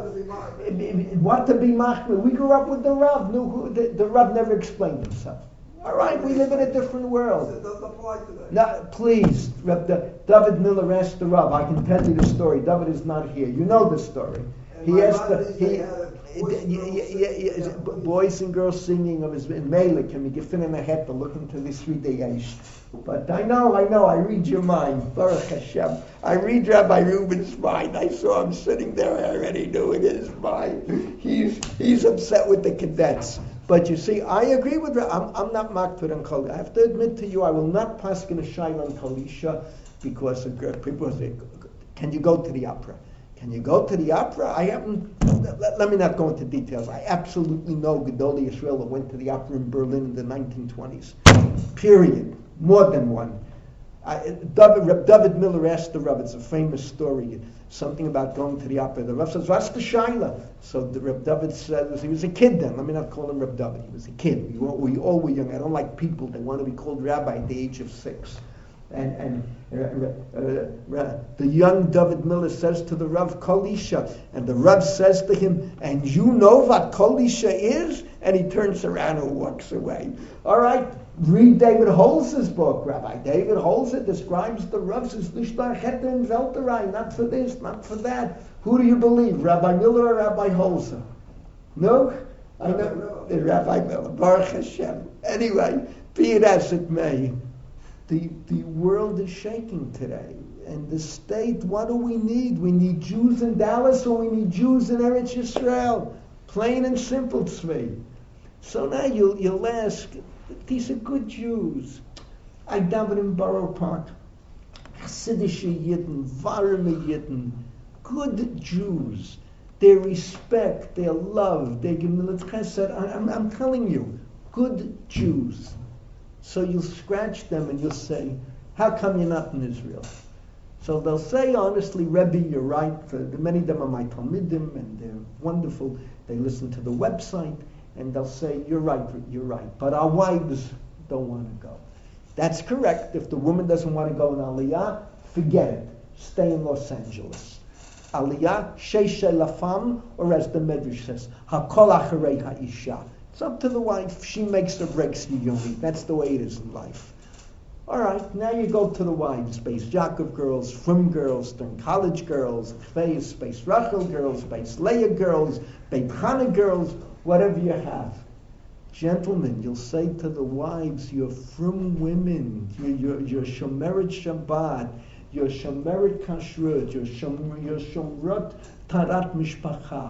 halacha. What to be machmir? We grew up with the Rav. No, the, the Rav never explained himself. All right, we live in a different world. It doesn't apply today. Now, please, Reb, the, David Miller asked the Rav. I can tell you the story. David is not here. You know the story. And he asked the he, he, he, boys and girls singing of his in Melech, and we get in a head to look into this three day. But I know, I know, I read your mind. Baruch Hashem. I read Rabbi Reuben's mind. I saw him sitting there. I already knew in his mind. He's he's upset with the cadets. But you see, I agree with Rabbi. I'm, I'm not makpid on Kol. I have to admit to you, I will not pass in a shine on Kol Isha because of, people say, can you go to the opera? Can you go to the opera? I haven't, let, let me not go into details. I absolutely know Gedolei Yisrael that went to the opera in Berlin in the nineteen twenties. Period. More than one. I, David, David Miller asked the Rav, it's a famous story, something about going to the opera. The Rav says, what's the shaila? So the Reb David says, he was a kid then. Let me not call him Reb David. He was a kid. We all, we all were young. I don't like people that want to be called rabbi at the age of six. And, and uh, uh, uh, the young David Miller says to the Rav, Kol Isha. And the Rav says to him, and you know what Kol Isha is? And he turns around and walks away. All right? Read David Holz's book, Rabbi. David Holzer describes the Rav as Nishtach Heter and Welterei, not for this, not for that. Who do you believe, Rabbi Miller or Rabbi Holzer? No? I know, uh, Rabbi Miller, Baruch Hashem. Anyway, be it as it may, the, the world is shaking today. And the state, what do we need? We need Jews in Dallas or we need Jews in Eretz Yisrael. Plain and simple, Tzvi. So now you'll, you'll ask, these are good Jews. I davened in Borough Park. Hasidic Yidden, Varme Yidden, good Jews. Their respect, their love, their gemilut chesed. I'm, I'm telling you, good Jews. So you'll scratch them and you'll say, how come you're not in Israel? So they'll say, honestly, Rebbe, you're right. Uh, many of them are my Talmidim and they're wonderful. They listen to the website. And they'll say, you're right, you're right. But our wives don't want to go. That's correct. If the woman doesn't want to go in Aliyah, forget it. Stay in Los Angeles. Aliyah, sheishe lafam, or as the Medrash says, hakol acharei ha'isha. It's up to the wife. She makes or breaks the yoni. That's the way it is in life. All right, now you go to the wives' Beis Yaakov girls, Frum girls, Stern College girls, Chveis, Beis Rachel girls, Beis Leah girls, Beit Chana girls, whatever you have. Gentlemen, you'll say to the wives, you're Frum women, you're, you're, you're Shomeret Shabbat, you're Shomeret Kashrut, you're Shomeret Tarat Mishpacha.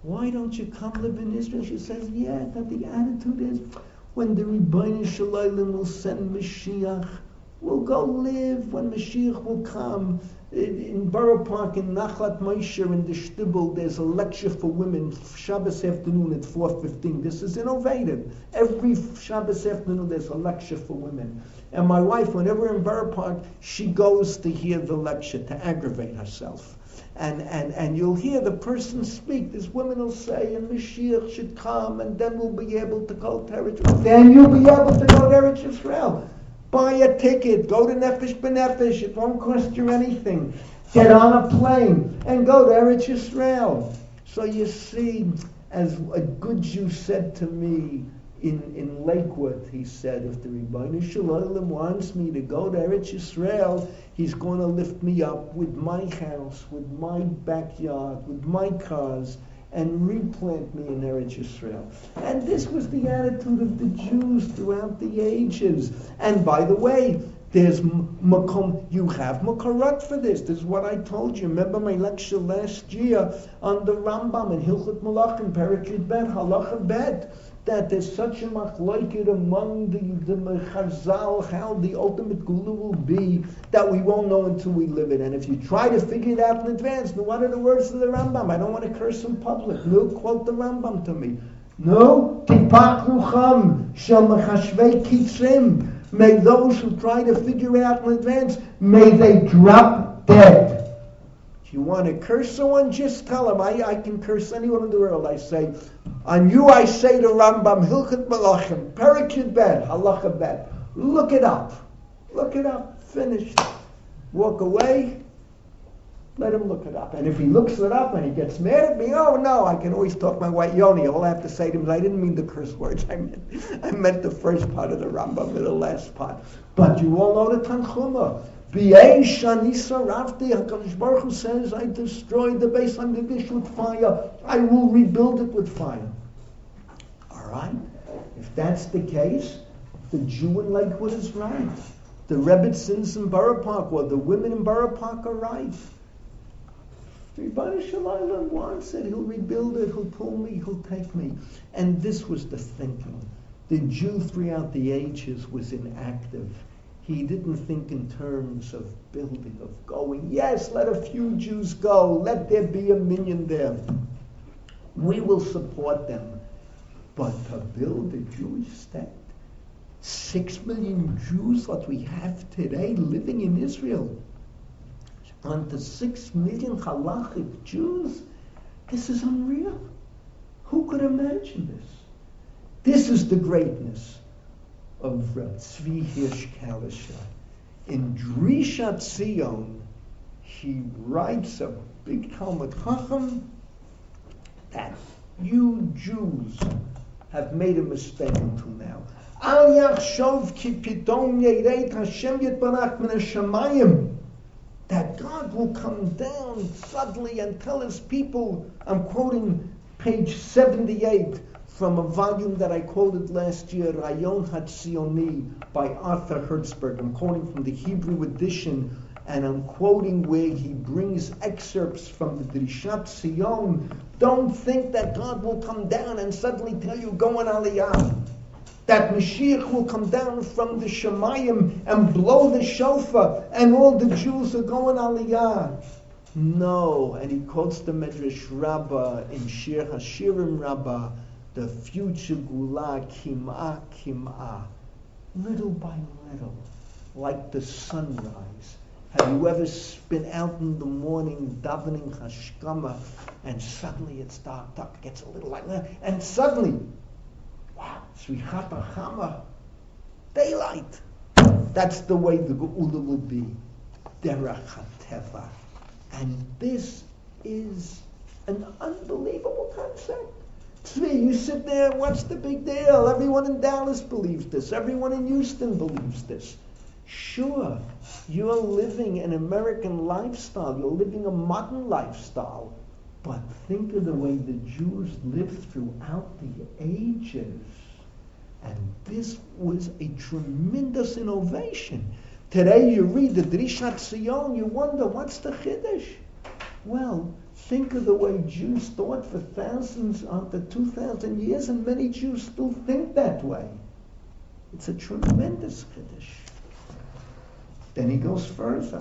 why don't you come live in Israel? She says, yeah, that the attitude is, when the Rebbeinu Shalom will send Mashiach, we'll go live when Mashiach will come. In, in Borough Park, in Nachlat Moshe, in the Shtibel, there's a lecture for women, Shabbos afternoon at four fifteen. This is innovative. Every Shabbos afternoon, there's a lecture for women. And my wife, whenever we're in Borough Park, she goes to hear the lecture, to aggravate herself. And, and, and you'll hear the person speak. This woman will say, and Mashiach should come, and then we'll be able to go to Eretz Yisrael. Then you'll be able to go to Eretz Yisrael. Buy a ticket, go to Nefesh B'Nefesh, it won't cost you anything. Get on a plane and go to Eretz Yisrael. So you see, as a good Jew said to me in, in Lakewood, he said, if the Rebbeinu Shalom wants me to go to Eretz Yisrael, he's going to lift me up with my house, with my backyard, with my cars, and replant me in Eretz Yisrael. And this was the attitude of the Jews throughout the ages. And by the way, there's makom, you have makarot for this. This is what I told you. Remember my lecture last year on the Rambam in Hilchot Malachim, Perek Bet, Halacha Bet, that there's such a machlokes among the, the Chazal, how the ultimate gula will be, that we won't know until we live it. And if you try to figure it out in advance, now what are the words of the Rambam? I don't want to curse in public. No, quote the Rambam to me. No, Tipak Rucham, Shel Mechashvei Kitzim. May those who try to figure it out in advance, may they drop dead. If you want to curse someone, just tell them. I, I can curse anyone in the world. I say, on you I say to Rambam, Hilchot Malachim, Perek Yud Bet, Halacha Bet. Look it up. Look it up. Finished. Walk away. Let him look it up. And if he looks it up and he gets mad at me, oh no, I can always talk my white yoni. All I have to say to him is, I didn't mean the curse words. I meant, I meant the first part of the Rambam and the last part. But you all know the Tanchuma. B'yesh ani sarafti, HaKadosh Baruch Hu says, I destroyed the Beis HaMikdash with fire. I will rebuild it with fire. All right? If that's the case, the Jew in Lakewood is right. The Rebbitzins in Borough Park, or the women in Borough Park are right. The Rebbeinu Shalom wants it, he'll rebuild it, he'll pull me, he'll take me. And this was the thinking. The Jew throughout the ages was inactive. He didn't think in terms of building, of going. Yes, let a few Jews go. Let there be a million there. We will support them. But to build a Jewish state, six million Jews, what we have today, living in Israel, onto six million halachic Jews, this is unreal. Who could imagine this? This is the greatness of uh, Tzvi Hirsch Kalischer. In Drishat Zion, he writes a big Talmud Chacham that you Jews have made a mistake until now. Al yachshov ki pitom yireit Hashem yitbarach min hashamayim. That God will come down suddenly and tell his people, I'm quoting page seventy-eight from a volume that I quoted last year, Rayon HaTzioni by Arthur Hertzberg. I'm quoting from the Hebrew edition, and I'm quoting where he brings excerpts from the Drishat Zion. Don't think that God will come down and suddenly tell you, go on Aliyah. That Mashiach will come down from the Shemayim and blow the shofar, and all the Jews are going Aliyah. No, and he quotes the Medrash Rabbah in Shir HaShirim Rabbah, the future Gula Kim'ah Kim'ah, little by little, like the sunrise. Have you ever been out in the morning davening Hashkama, and suddenly it's dark, dark, it gets a little like that, and suddenly, wow, Srichat HaChama, daylight. That's the way the Geula will be. Derech HaTeva. And this is an unbelievable concept. Tzvi, you sit there, what's the big deal? Everyone in Dallas believes this. Everyone in Houston believes this. Sure, you're living an American lifestyle. You're living a modern lifestyle. But think of the way the Jews lived throughout the ages. And this was a tremendous innovation. Today you read the Drishat Zion, you wonder, what's the Chiddush? Well, Think of the way Jews thought for thousands, after two thousand years, and many Jews still think that way. It's a tremendous chiddush. Then he goes further.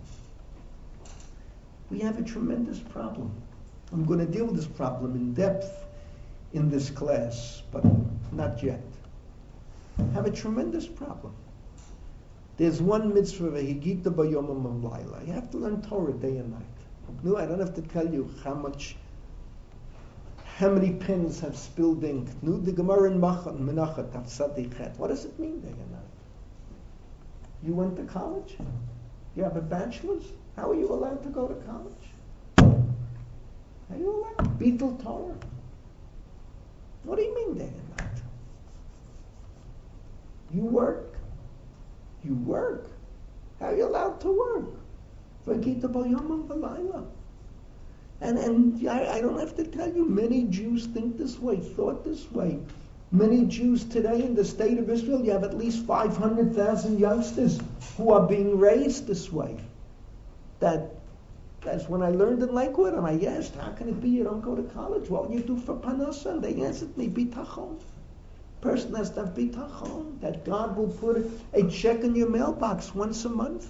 We have a tremendous problem. I'm going to deal with this problem in depth in this class, but not yet. Have a tremendous problem. There's one mitzvah, v'higita b'yomim v'layla. You have to learn Torah day and night. No, I don't have to tell you how much, how many pens have spilled ink. No, the Gemara in Menachat Tafsadichet. What does it mean day and night? You went to college? You have a bachelor's? How are you allowed to go to college? How are you allowed? Beetle Torah. What do you mean day and night? You work. You work. How are you allowed to work? And and I, I don't have to tell you, many Jews think this way, thought this way. Many Jews today in the state of Israel, you have at least five hundred thousand youngsters who are being raised this way. That That's when I learned in Lakewood, and I asked, how can it be you don't go to college? What you do for Parnasa? And they answered me, bitachon. Person has to have bitachon, that God will put a check in your mailbox once a month.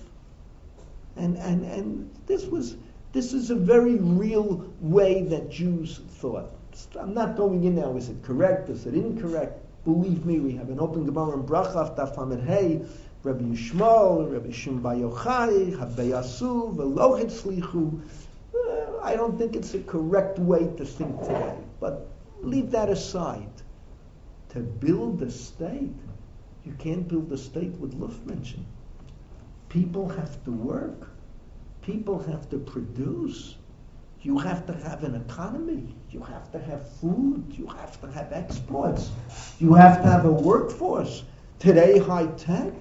And and and this was this is a very real way that Jews thought. I'm not going in now, is it correct, is it incorrect? Believe me, we have an open Gemara in Bracha, Daf Lamed Hey, Rabbi Yishmael, Rabbi Shimon Bar Yochai, Habei Asu, V'lo Hitzlichu. Uh, I don't think it's a correct way to think today, but leave that aside. To build a state, you can't build a state with Luftmenschen. People have to work. People have to produce. You have to have an economy. You have to have food. You have to have exports. You have to have a workforce. Today, high tech.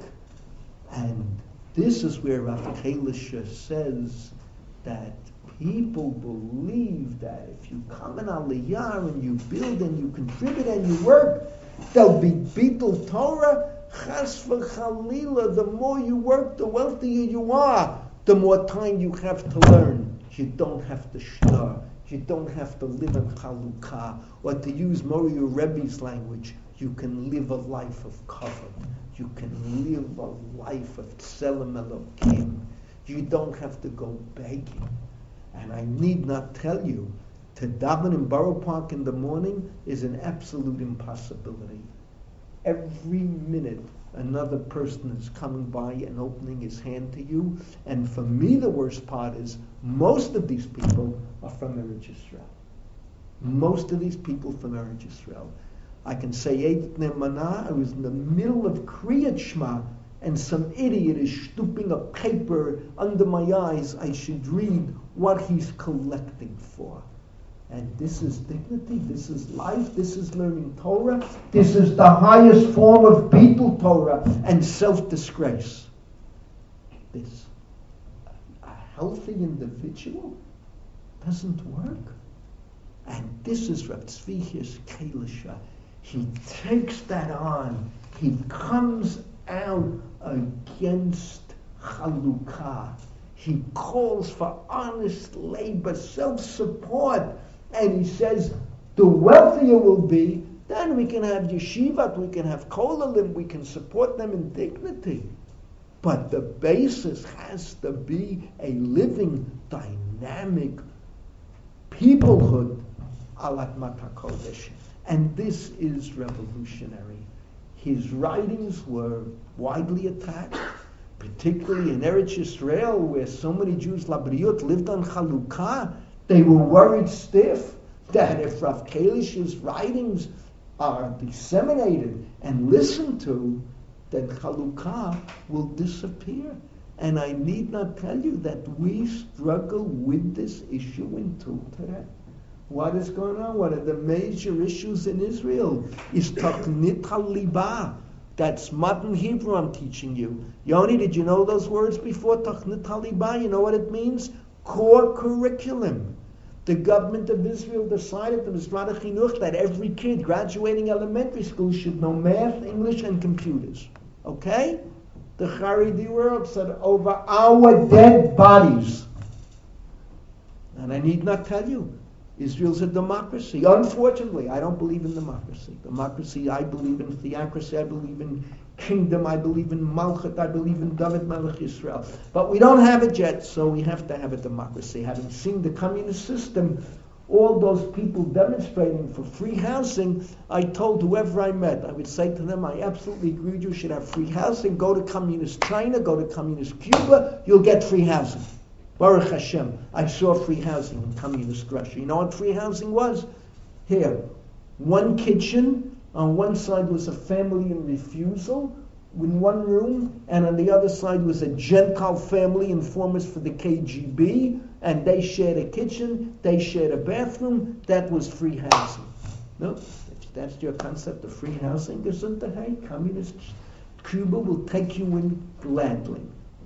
And this is where Rav Kalisha says that people believe that if you come in Aliyah and you build and you contribute and you work, there'll be Bitul Torah. Chas v'chalila, the more you work, the wealthier you are, the more time you have to learn. You don't have to shtar. You don't have to live in chalukah. Or to use Moriah Rebbe's language, you can live a life of kavod. You can live a life of tzelem elokim. You don't have to go begging. And I need not tell you, to daven in Borough Park in the morning is an absolute impossibility. Every minute, another person is coming by and opening his hand to you. And for me, the worst part is most of these people are from Eretz Yisrael. Most of these people from Eretz Yisrael. I can say Eidet Ne'emanah. I was in the middle of Kriyat Shema, and some idiot is stooping a paper under my eyes. I should read what he's collecting for. And this is dignity, this is life, this is learning Torah, this is the highest form of Bitul Torah and self-disgrace. This, a healthy individual doesn't work. And this is Rav Tzvi Kalisha. He takes that on. He comes out against Chalukah. He calls for honest labor, self-support. And he says, the wealthier we'll be, then we can have yeshivat, we can have kollalim, we can support them in dignity. But the basis has to be a living, dynamic peoplehood, alat matakodesh. And this is revolutionary. His writings were widely attacked, particularly in Eretz Yisrael, where so many Jews, Labriot, lived on Chalukah. They were worried stiff that if Rav Kalish's writings are disseminated and listened to, then Chalukah will disappear. And I need not tell you that we struggle with this issue until today. What is going on? One of the major issues in Israel is Tachnit HaLibah. That's modern Hebrew I'm teaching you. Yoni, did you know those words before? Tachnit HaLibah, you know what it means? Core curriculum. The government of Israel decided, the Misrad HaChinuch, that every kid graduating elementary school should know math, English, and computers. Okay? The Haredi world said, over our dead bodies. Now And I need not tell you, Israel's a democracy. Unfortunately, I don't believe in democracy. Democracy, I believe in theocracy, I believe in kingdom, I believe in Malchut, I believe in David Melech Yisrael. But we don't have it yet, so we have to have a democracy. Having seen the communist system, all those people demonstrating for free housing, I told whoever I met, I would say to them, I absolutely agree with you, should have free housing. Go to communist China, go to communist Cuba, you'll get free housing. Baruch Hashem, I saw free housing in communist Russia. You know what free housing was? Here, one kitchen, on one side was a family in refusal, in one room, and on the other side was a Gentile family, informers for the K G B, and they shared a kitchen, they shared a bathroom. That was free housing. No, if that's your concept of free housing, Gesundheit, communist Cuba will take you in gladly.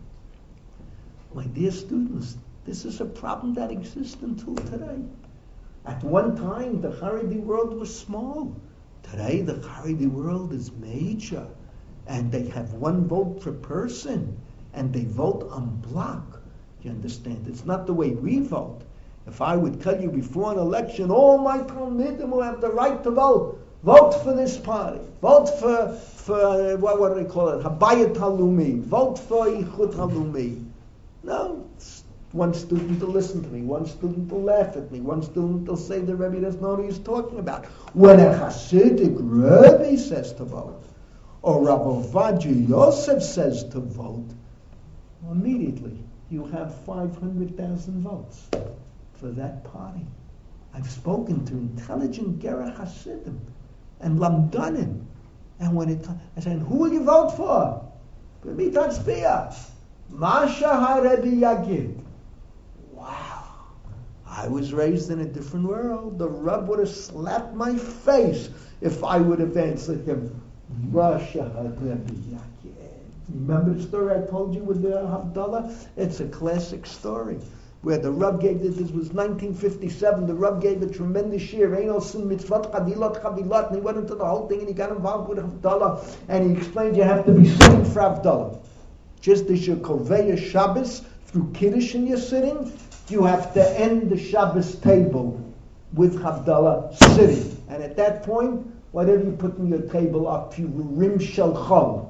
My dear students, this is a problem that exists until today. At one time, the Haredi world was small. Today, the Haredi world is major. And they have one vote per person. And they vote en bloc. You understand? It's not the way we vote. If I would tell you before an election, all my Talmidim who have the right to vote, vote for this party. Vote for, for what, what do they call it? Habayat Halumi. Vote for Ichut Halumi. No, one student will listen to me, one student will laugh at me, one student will say the Rebbe doesn't know what he's talking about. When a Hasidic Rebbe says to vote, or Rabbi Ovadia Yosef says to vote, immediately you have five hundred thousand votes for that party. I've spoken to intelligent Gerach Hasidim and Lamdanim, and when it I said, who will you vote for? B'mi tatzbiya. Masha HaRebbe Yagid. Wow. I was raised in a different world. The Reb would have slapped my face if I would have answered him. Masha HaRebbe Yagid. Remember the story I told you with the Havdalah? It's a classic story. Where the Reb gave this, this was nineteen fifty-seven, the Reb gave a tremendous shir, Ein Osin Mitzvot Chadilot Chavilot, and he went into the whole thing and he got involved with Havdalah, and he explained you have to be sitting for Havdalah. Just as you convey a Shabbos through Kiddush and you're sitting, you have to end the Shabbos table with Havdalah sitting. And at that point, whatever you put on your table up, you rim shel chol.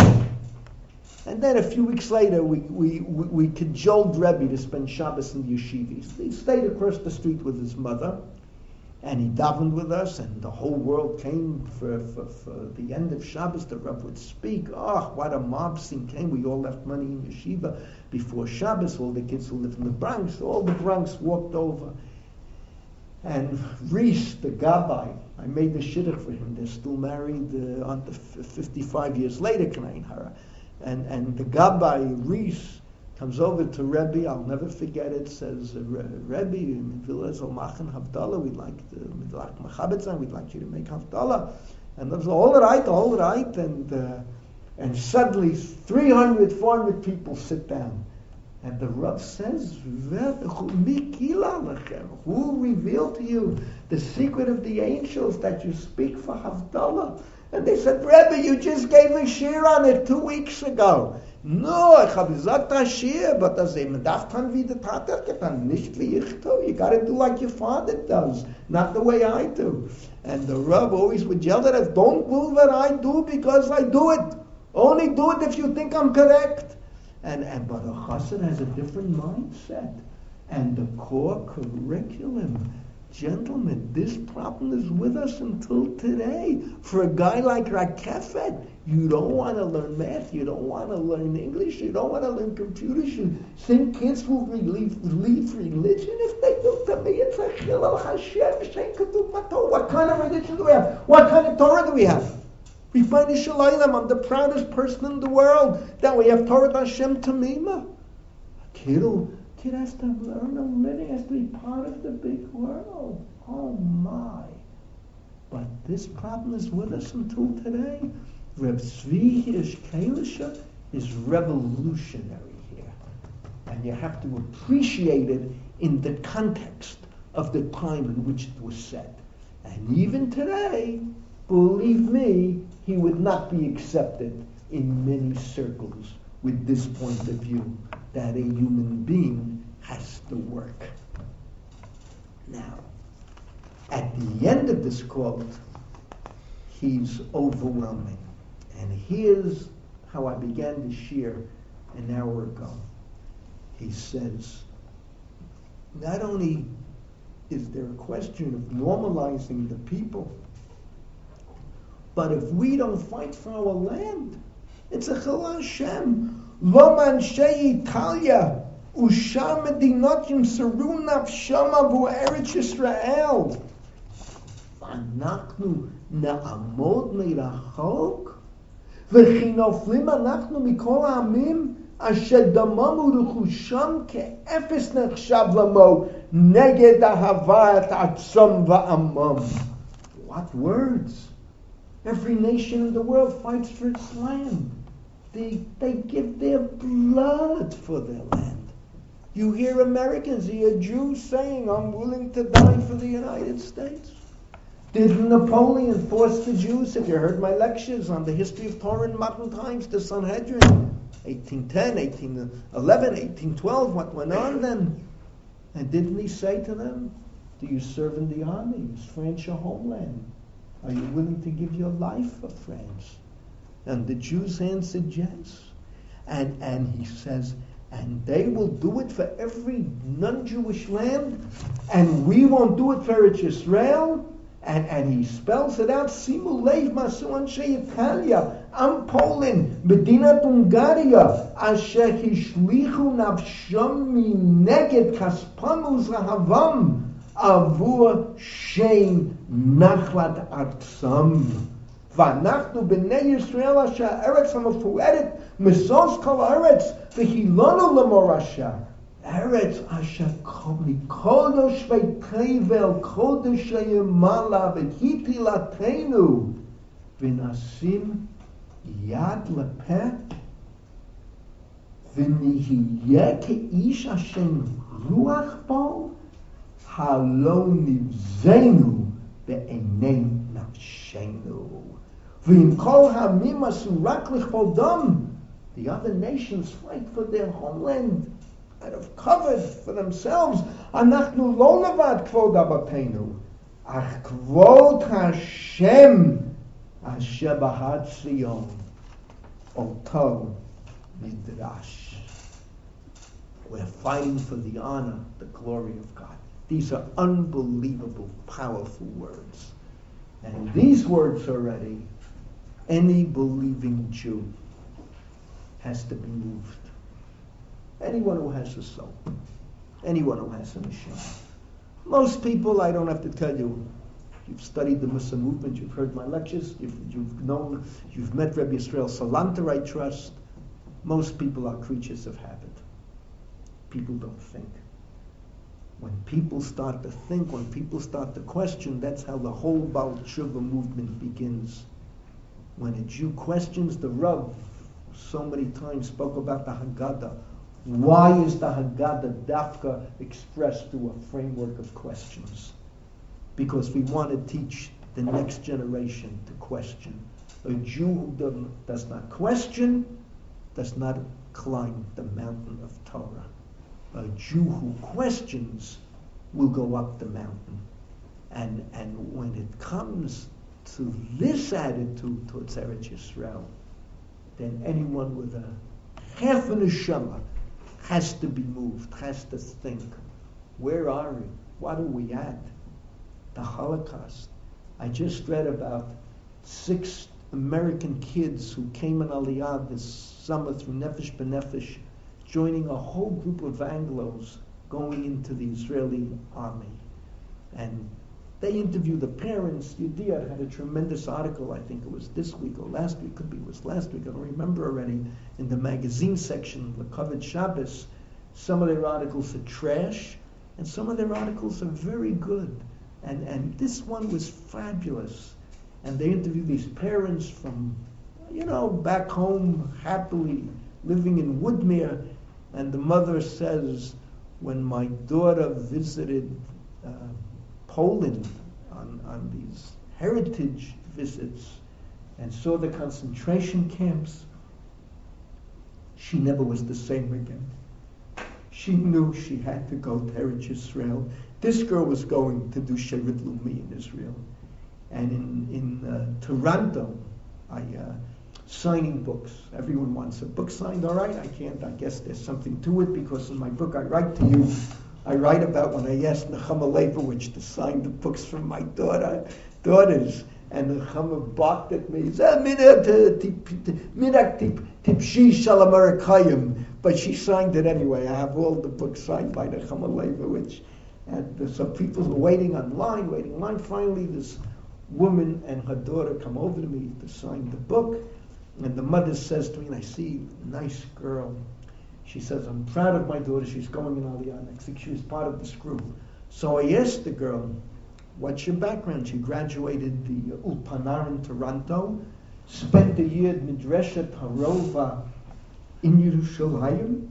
And then a few weeks later, we, we, we, we cajoled Rebbe to spend Shabbos in the yeshivas. He stayed across the street with his mother, and he davened with us, and the whole world came for, for, for the end of Shabbos. The Rebbe would speak. Oh, what a mob scene came. We all left money in yeshiva before Shabbos. All the kids who lived in the Bronx, all the Bronx walked over. And Reese, the Gabbai, I made the shidduch for him. They're still married uh, on the f- fifty-five years later, K'nain Hara. And, and the Gabbai, Reese, comes over to Rebbe, I'll never forget it, says, Rebbe, we'd like to, we'd like you to make Havdalah. And I was all right, all right. And uh, and suddenly three hundred, four hundred people sit down. And the Rav says, who revealed to you the secret of the angels that you speak for Havdalah? And they said, Rebbe, you just gave a shir on it two weeks ago. No, ich habe gesagt das Shir, but das eben darf man wie der Vater getan, nicht wie ich tue. You got to do like your father does, not the way I do. And the Rav always would yell at us, don't do what I do because I do it. Only do it if you think I'm correct. And, and but a chassid has a different mindset. And the core curriculum, gentlemen, this problem is with us until today. For a guy like Rakefet, you don't want to learn math, you don't want to learn English, you don't want to learn computers, you think kids will leave, leave religion if they do. To me, it's a Chilal Hashem. What kind of religion do we have? What kind of Torah do we have? We find in Shalaylam, I'm the proudest person in the world that we have Torah Hashem Tamima. A kid, kid has to learn a living, has to be part of the big world. Oh my. But this problem is with us until today. Reb Tzvi Hirsch Kalisha is revolutionary here. And you have to appreciate it in the context of the time in which it was said. And even today, believe me, he would not be accepted in many circles with this point of view, that a human being has to work. Now, at the end of this quote, he's overwhelming. And here's how I began to share an hour ago. He says, not only is there a question of normalizing the people, but if we don't fight for our land, it's a Chilul Hashem. Lo manshei Italia usham medinot yimseru nafsham avu Eretz Yisrael. V'anachnu na'amod meirachok v'chi noflim anachnu mikol ha'amim asher damam u'rechusham ke'efes nechshav lamo neged ahavat atzam va'amam. What words! Every nation in the world fights for its land. They, they give their blood for their land. You hear Americans, you hear Jews saying, I'm willing to die for the United States. Did Napoleon force the Jews? Have you heard my lectures on the history of Torah in modern times, the Sanhedrin? eighteen ten, eighteen eleven, eighteen twelve, what went on then? And didn't he say to them, do you serve in the army? Is France your homeland? Are you willing to give your life for France? And the Jews answered yes. And and he says, and they will do it for every non-Jewish land, and we won't do it for Eretz Yisrael. And and he spells it out. Simu leiv masu anshe Italia, Am Poland, Medinat Hungaria, asher hishlichu nafsham mineged kaspam u'zahavam avur shem nachlat artzam. V'anachnu b'nei Yisrael asher eretz ha'mefueret misos kol haaretz v'hilonu l'morasha. Eretz asher mikol yoshvei tevel kodeshei yemala v'hiti latenu v'nasim yad lepeh v'nihiyeh ke'ish Hashem ruach bo halo nivzenu be'enei nafshenu v'im kol hamim asu rak lichvodam. The other nations fight for their homeland out of cover for themselves. Anachnu lo levad kvod abateinu, ach kvod Hashem asher b'har Tzion oto midrash. We're fighting for the honor, the glory of God. These are unbelievable, powerful words. And these words already, any believing Jew has to be moved. Anyone who has a soul, anyone who has a neshama. Most people, I don't have to tell you, you've studied the Muslim movement, you've heard my lectures, you've, you've known, you've met Rebbe Yisrael Salanter, I trust. Most people are creatures of habit. People don't think. When people start to think, when people start to question, that's how the whole Baal Tshuva movement begins. When a Jew questions, the Rav so many times spoke about the Haggadah. Why is the Haggadah dafka expressed through a framework of questions? Because we want to teach the next generation to question. A Jew who does not question does not climb the mountain of Torah. A Jew who questions will go up the mountain. And and when it comes to this attitude towards Eretz Yisrael, then anyone with a half a neshama has to be moved, has to think, where are we? What are we at? The Holocaust. I just read about six American kids who came in Aliyah this summer through Nefesh B'Nefesh, joining a whole group of Anglos going into the Israeli army. And they interviewed the parents. Yediyah had a tremendous article, I think it was this week or last week, could be it was last week, I don't remember already, in the magazine section, the covered Shabbos. Some of their articles are trash, and some of their articles are very good. And and this one was fabulous. And they interviewed these parents from, you know, back home, happily living in Woodmere. And the mother says, when my daughter visited uh, Poland on, on these heritage visits and saw the concentration camps, she never was the same again. She knew she had to go to Eretz Yisrael. this girl was going to do Sherit Lumi in Israel. And in, in uh, Toronto, I uh, signing books. Everyone wants a book signed. All right, I can't. I guess there's something to it, because in my book I write to you, I write about when I asked Nechama Leibowitz to sign the books for my daughter, daughters. And Nechama barked at me, but she signed it anyway. I have all the books signed by Nechama Leibowitz. And so people were waiting online, waiting in line. Finally, this woman and her daughter come over to me to sign the book. And the mother says to me, and I see a nice girl. She says, I'm proud of my daughter. She's going in Aliyah next week. She was part of this group. So I asked the girl, what's your background? She graduated the Ulpanar in Toronto, spent a year at Midreshet Harova in Yerushalayim,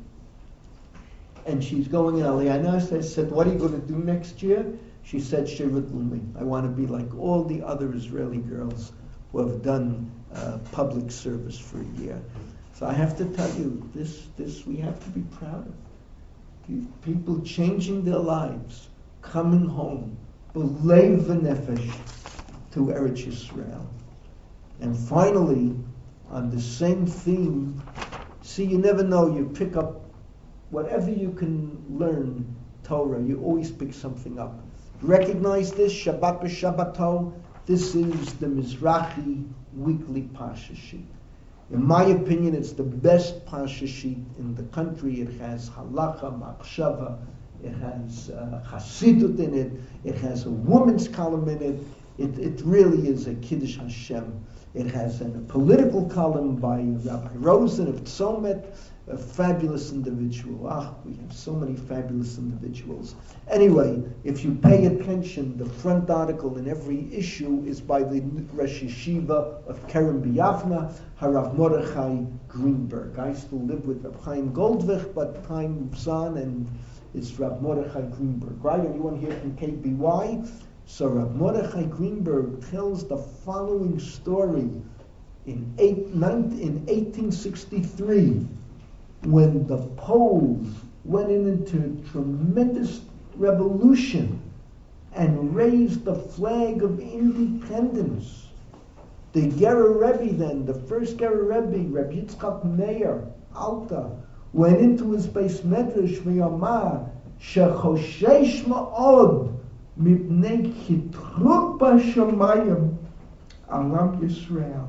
and she's going in Aliyah. I said, what are you going to do next year? She said, Sherit Lumi. I want to be like all the other Israeli girls who have done uh, public service for a year. So I have to tell you, this, this we have to be proud of. People changing their lives, coming home, b'leiv v'nefesh to Eretz Yisrael. And finally, on the same theme, see, you never know, you pick up, whatever you can learn Torah, you always pick something up. Recognize this, Shabbat b'Shabbato, this is the Mizrahi weekly Parsha sheet. In my opinion, it's the best Parsha sheet in the country. It has halacha, machshava, it has uh, Hasidut in it, it has a woman's column in it. It, it really is a Kiddush Hashem. It has a political column by Rabbi Rosen of Tzomet, a fabulous individual. Ah, we have so many fabulous individuals. Anyway, if you pay attention, the front article in every issue is by the Rosh Yeshiva of Kerem B'Yavna, Harav Mordechai Greenberg. I still live with Reb Chaim Goldvich, but time moves on, and it's Rav Mordechai Greenberg. Right? Anyone here from K B Y? So Rav Mordechai Greenberg tells the following story in, eight, in eighteen sixty-three, when the Poles went into a tremendous revolution and raised the flag of independence. The Gerer Rebbe then, the first Gerer Rebbe, Rebbe Yitzchak Meir, Alta, went into his base medrash v'yamar shechoshesh ma'od mipnei kitrut b'shamayim alam Yisrael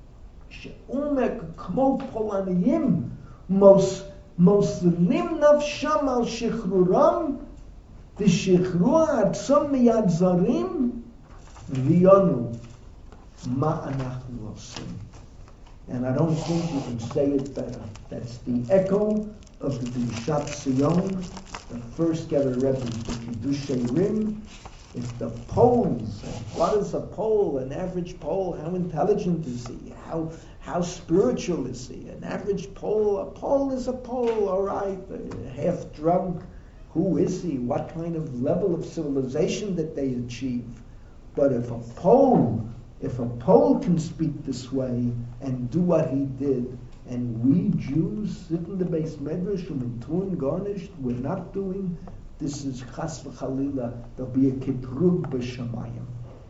she'umek kmo polaniyim mos moslim nafsham al shichruram v'shichru atzom miyad zarim v'yonu ma anachnu osim. And I don't think you can say it better. That's the echo of the Bishat Sion, the first Gerer Rebbe, the Kiddushay Rim. If the Poles, what is a Pole? An average Pole, how intelligent is he? How how spiritual is he? An average Pole, a Pole is a Pole, all right, half drunk. Who is he? What kind of level of civilization that they achieve? But if a Pole If a Pole can speak this way and do what he did, and we Jews sit in the base medrash and torn garnished, we're not doing, this is chas v'chalila, there'll be a kitrug b'shamayim.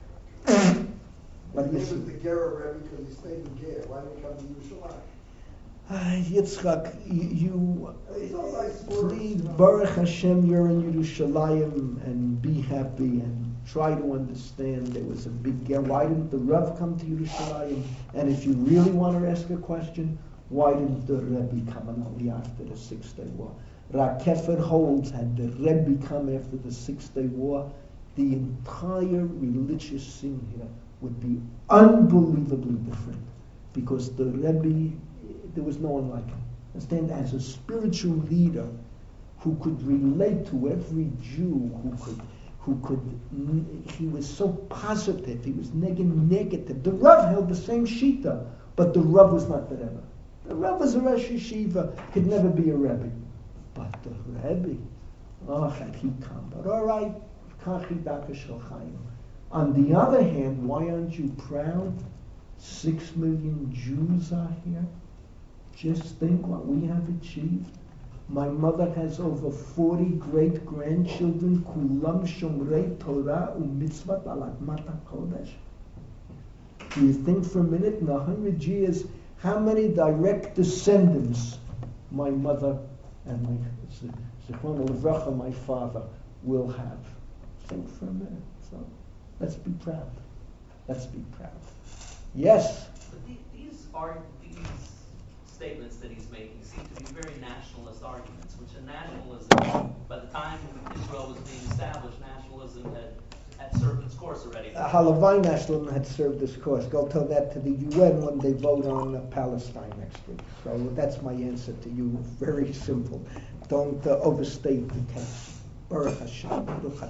What do you He see? was the Gerer Rebbe because he stayed in Ger. Why didn't he come to Yerushalayim? Ah, Yitzchak, you, It's all you nice words, please, you know. Baruch Hashem, you're in Yerushalayim, and be happy and try to understand. There was a big gap. Why didn't the Rav come to Yerushalayim? And if you really want to ask a question, why didn't the Rebbe come on only after the Six Day War? Rakefer holds, had the Rebbe come after the Six Day War, the entire religious scene here would be unbelievably different, because the Rebbe, there was no one like him. Understand, as a spiritual leader who could relate to every Jew, who could, who could, he was so positive, he was neg- negative. The Rav held the same shita, but the Rav was not the Rebbe. The Rav was a Rosh Yeshiva, could never be a Rebbe. But the Rebbe, oh, had he come. But all right, kachi daka shel chayim. On the other hand, why aren't you proud? Six million Jews are here. Just think what we have achieved. My mother has over forty great-grandchildren, kulam shomrei Torah u'mitzvot al admat HaKodesh. Do you think for a minute, in a hundred years, how many direct descendants my mother and my Zichrono Livracha, my father, will have? Think for a minute. So let's be proud. Let's be proud. Yes? But the, these are these statements that he's making seem to be very nationalist arguments, which in nationalism, by the time Israel was being established, nationalism had, had served its course already. Uh, Halavai nationalism had served its course. Go tell that to the U N when they vote on uh, Palestine next week. So that's my answer to you. Very simple. Don't uh, overstate the case. Baruch Hashem. Baruch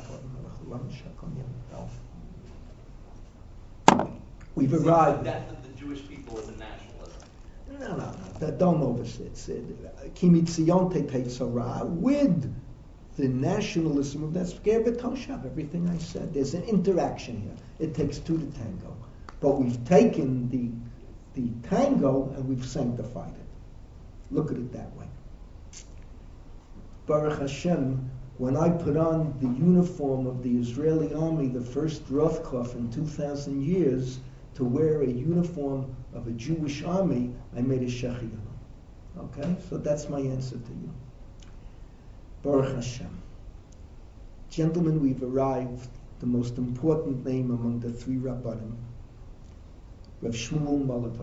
We've arrived. The death of the Jewish people is a nationalism. No, no, no. Don't overstate it. Kimitzion Tetetzorah with the nationalism of that Ger B'Toshav. Everything I said. There's an interaction here. It takes two to tango. But we've taken the the tango and we've sanctified it. Look at it that way. Baruch Hashem, when I put on the uniform of the Israeli army, the first Rothkopf in two thousand years, to wear a uniform of a Jewish army, I made a shechiyah. Okay? So that's my answer to you. Baruch Hashem. Gentlemen, we've arrived the most important name among the three Rabbanim, Rav Shmuel Molotov.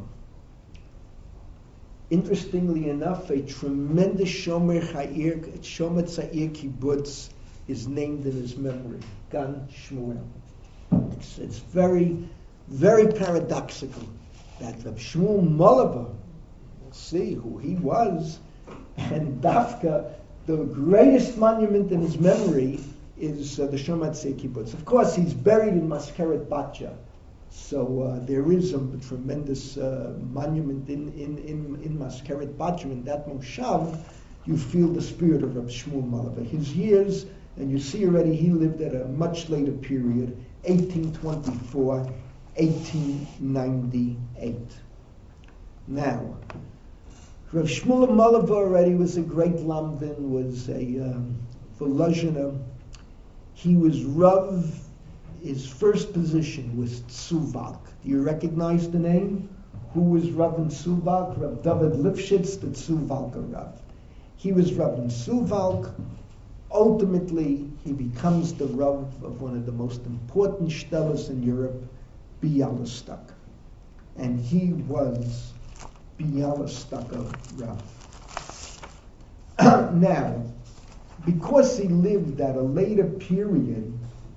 Interestingly enough, a tremendous Shomer Cha'ir, Shomer Tza'ir Kibbutz is named in his memory, Gan Shmuel. It's, it's very, very paradoxical that Rav Shmuel Molotov, we'll see who he was, and Dafka, the greatest monument in his memory is uh, the Shomer Tza'ir Kibbutz. Of course, he's buried in Maskeret Batya. So uh, there is a tremendous uh, monument in in in, in Maskeret Batya. In that moshav, you feel the spirit of Reb Shmuel Molotov. His years, and you see already he lived at a much later period, eighteen twenty-four, eighteen ninety-eight. Now, Reb Shmuel Molotov already was a great lamdan, was a um, Volozhiner. He was Rav. His first position was Tzuvak. Do you recognize the name? Who was Rav in Tzuvak? Rav David Lifshitz, the Tzuvalker Rav. He was Rav in Tzuvak. Ultimately, he becomes the Rav of one of the most important shtelas in Europe, Bialystok. And he was Bialystoker Rav. Now, because he lived at a later period,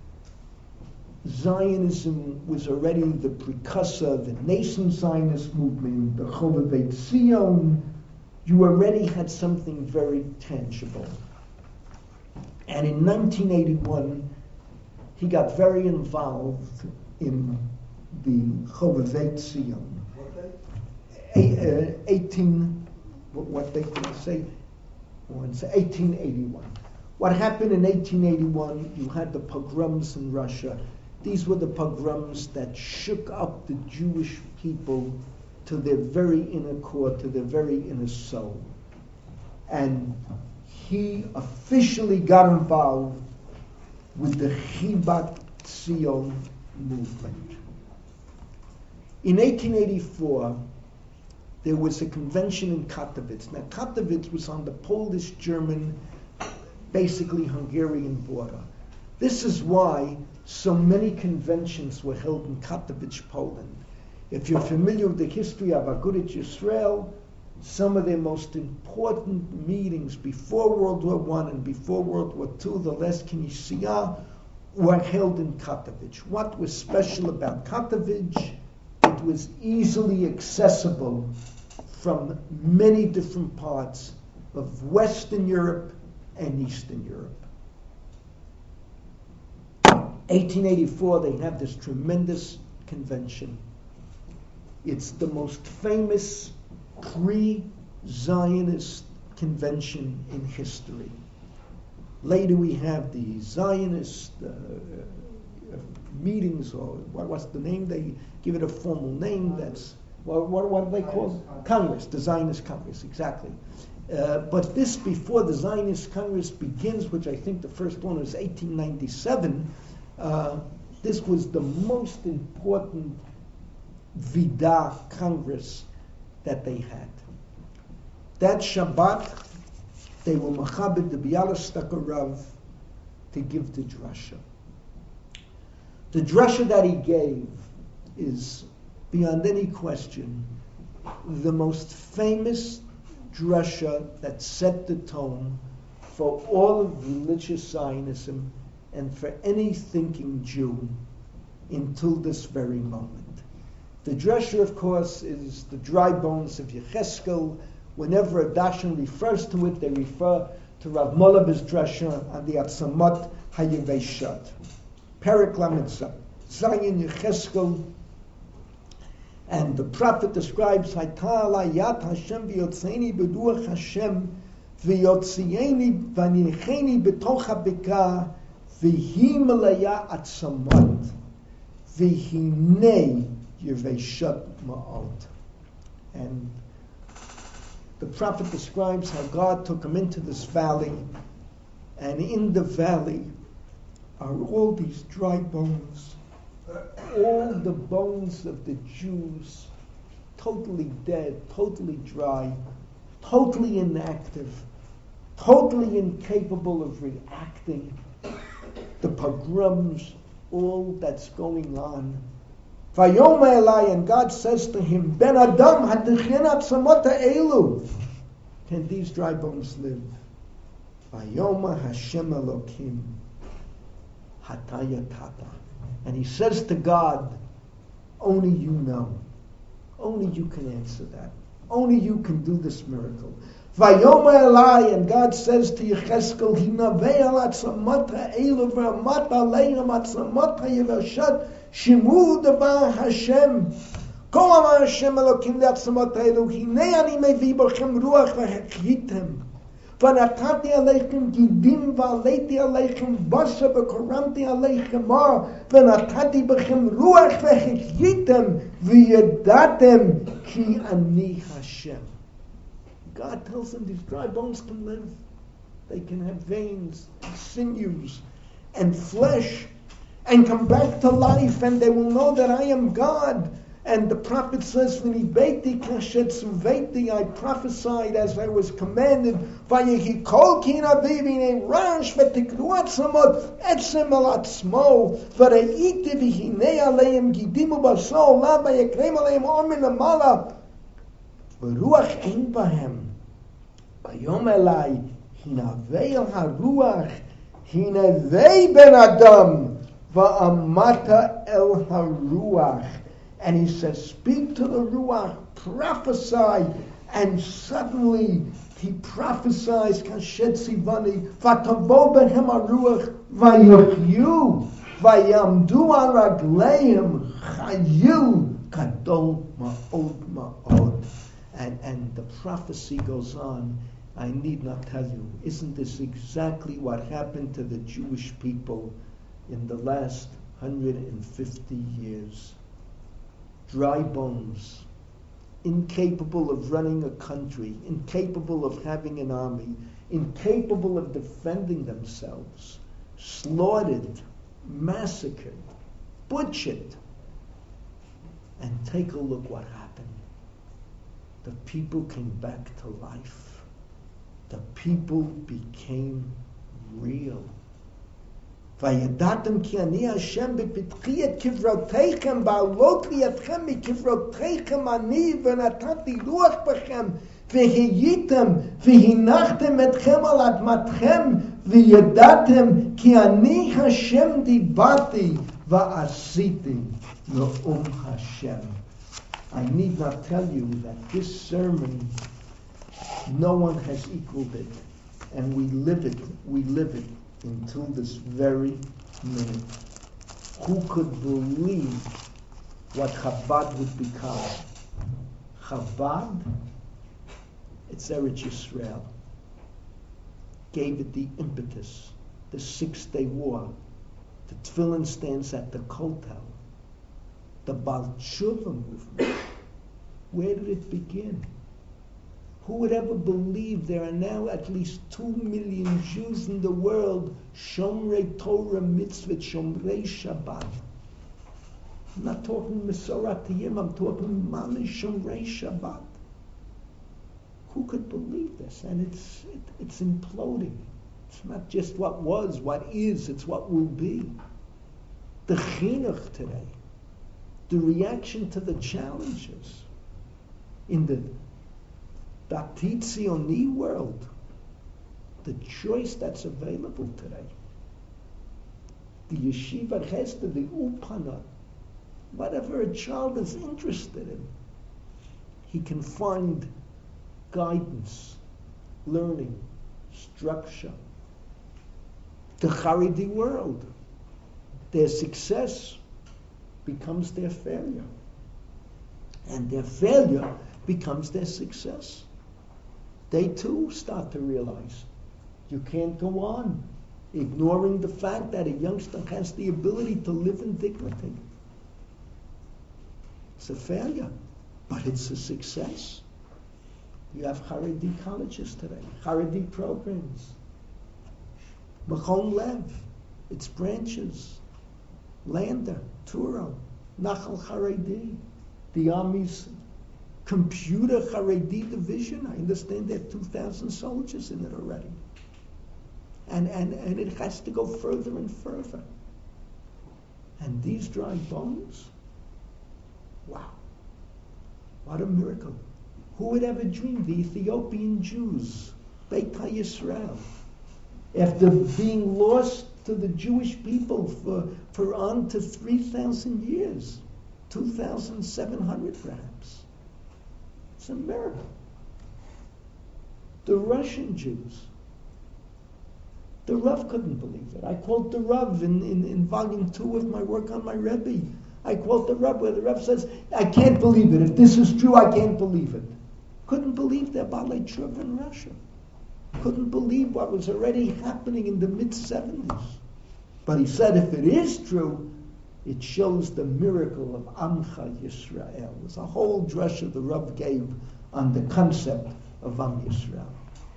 Zionism was already the precursor, the nascent Zionist movement, the Chovevei Tzion. You already had something very tangible. And in nineteen eighty-one, he got very involved in the Chovevei Tzion. A, uh, eighteen, what, what they can say, eighteen eighty-one. What happened in eighteen eighty-one, you had the pogroms in Russia. These were the pogroms that shook up the Jewish people to their very inner core, to their very inner soul. And he officially got involved with the Chibat Tzion movement. In eighteen eighty-four, there was a convention in Katowice. Now, Katowice was on the Polish-German, basically Hungarian border. This is why so many conventions were held in Katowice, Poland. If you're familiar with the history of Agudat Yisrael, some of their most important meetings before World War One and before World War Two, the Les Knesiyah, were held in Katowice. What was special about Katowice? It was easily accessible from many different parts of Western Europe and Eastern Europe. eighteen eighty-four, they have this tremendous convention. It's the most famous pre-Zionist convention in history. Later we have the Zionist uh, uh, meetings, or what, what's the name? They give it a formal name. That's, what, what, what do they call it? Congress, the Zionist Congress, exactly. Uh, but this, before the Zionist Congress begins, which I think the first one was eighteen ninety-seven, uh, this was the most important Vida Congress that they had. That Shabbat, they were Machabed the Bialystok Rav to give the drasha. The drasha that he gave is, beyond any question, the most famous drasha that set the tone for all of religious Zionism and for any thinking Jew until this very moment. The drasha, of course, is the dry bones of Yecheskel. Whenever a Darshan refers to it, they refer to Rav Molab's drasha on the Atzamot HaYeveshot. Perek Lamed Zayin Yecheskel. And the prophet describes Hayta alayat Hashem v'yotzeini b'ruach Hashem v'yotzieni v'anicheni b'toch habika v'hi melaya atzamot v'hinei yeveshot ma'ot. And the prophet describes how God took him into this valley, and in the valley are all these dry bones. All the bones of the Jews, totally dead, totally dry, totally inactive, totally incapable of reacting. The pogroms, all that's going on. Vayoma Elai, and God says to him, Ben Adam, hatichyen atzamot ha'elu. Can these dry bones live? Vayoma Hashem Elokim, hatayatata. And he says to God, only you know. Only you can answer that. Only you can do this miracle. Vayoma Elai, and God says to Yecheskel, Hinavei al atzamot ha'elu v'amat aleim atzamot ha'yevashot shimu davar Hashem. Kol amar Hashem Elokim le'atzamot ha'elu hinei ani mevi bochem ruach v'hekhitem. ונתתי עליכם גידים ועליתי עליכם בשר וקרמתי עליכם מר ונתתי בכם רוח והחייתם וידעתם כי אני השם. God tells them these dry bones can live. They can have veins, and sinews, and flesh, and come back to life, and they will know that I am God. And the prophet says, "V'nibeti kashet suveti," I prophesied as I was commanded. Vayehi kol kinavi v'nei rash v'tikru atzamot etzem el atzmo v'reiti v'hinei aleim gidimu baso la vayekrem aleim omin amala v'ruach ein bahem vayom elai hinavei el haruach hinavei ben adam va'amata el haruach. And he says, speak to the Ruach, prophesy. And suddenly he prophesies, Kashet Sivani, Vatavo behem haruach, Vayuchyu, Vayamdu al ragleim, Chayu, Kadol ma'od ma'od. And, and the prophecy goes on. I need not tell you, isn't this exactly what happened to the Jewish people in the last one hundred fifty years? Dry bones, incapable of running a country, incapable of having an army, incapable of defending themselves, slaughtered, massacred, butchered. And take a look what happened. The people came back to life. The people became real. וידעתם כי אני השם בפתחי את קברותיכם בעלות לי אתכם מקברותיכם אני ונתתי רוח בכם והייתם והנחתם אתכם על אדמתכם וידעתם כי אני השם דיברתי ועשיתי נאום השם. I need not tell you that this sermon, no one has equaled it, and we live it, we live it until this very minute. Who could believe what Chabad would become? Chabad, it's Eretz Yisrael, gave it the impetus, the Six-Day War. The Tefillin stands at the Kotel. The Baal Tshuva movement, where did it begin? Who would ever believe there are now at least two million Jews in the world, Shomrei Torah Mitzvah, Shomrei Shabbat? I'm not talking Mesorah Tiyim, I'm talking Mamish Shomrei Shabbat. Who could believe this? And it's it, it's imploding. It's not just what was, what is, it's what will be. The chinuch today, the reaction to the challenges in the Dati Tzioni world, the choice that's available today, the yeshiva chesed, the upana, whatever a child is interested in, he can find guidance, learning, structure. The Haredi world, their success becomes their failure, and their failure becomes their success. They too start to realize you can't go on ignoring the fact that a youngster has the ability to live in dignity. It's a failure, but it's a success. You have Haredi colleges today, Haredi programs. Machon Lev, its branches, Lander, Turo, Nachal Haredi, the Army's computer Haredi division. I understand there are two thousand soldiers in it already. And, and, and it has to go further and further. And these dry bones, wow, what a miracle. Who would ever dream the Ethiopian Jews, Beit HaYisrael, after being lost to the Jewish people for, for on to three thousand years, two thousand seven hundred perhaps. It's a miracle. The Russian Jews, the Rav couldn't believe it. I quote the Rav in, in, in volume two of my work on my Rebbe. I quote the Rav where the Rav says, I can't believe it. If this is true, I can't believe it. Couldn't believe they're Balei Tshuva in Russia. Couldn't believe what was already happening in the mid-seventies. But he said if it is true, it shows the miracle of Amcha Yisrael. There's a whole drasha the Rav gave on the concept of Am Yisrael.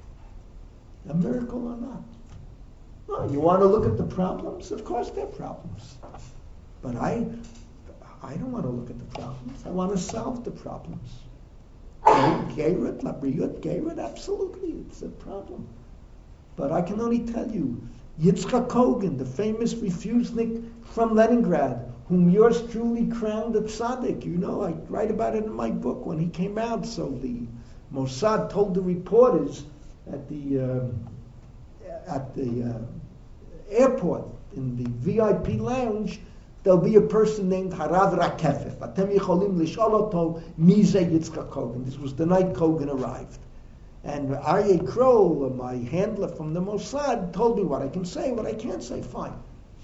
A miracle or not? Well, you want to look at the problems? Of course there are problems. But I, I don't want to look at the problems. I want to solve the problems. Geirut, Labriyut, Geirut, absolutely, it's a problem. But I can only tell you, Yitzchak Kogan, the famous refusnik from Leningrad, whom yours truly crowned a tzaddik. You know, I write about it in my book when he came out. So the Mossad told the reporters at the uh, at the uh, airport in the V I P lounge, there'll be a person named Harav Rakefef. Atem yicholim lishol oto mi ze Yitzchak Kogan. This was the night Kogan arrived. And Aryeh Kroll, my handler from the Mossad, told me what I can say, what I can't say. Fine.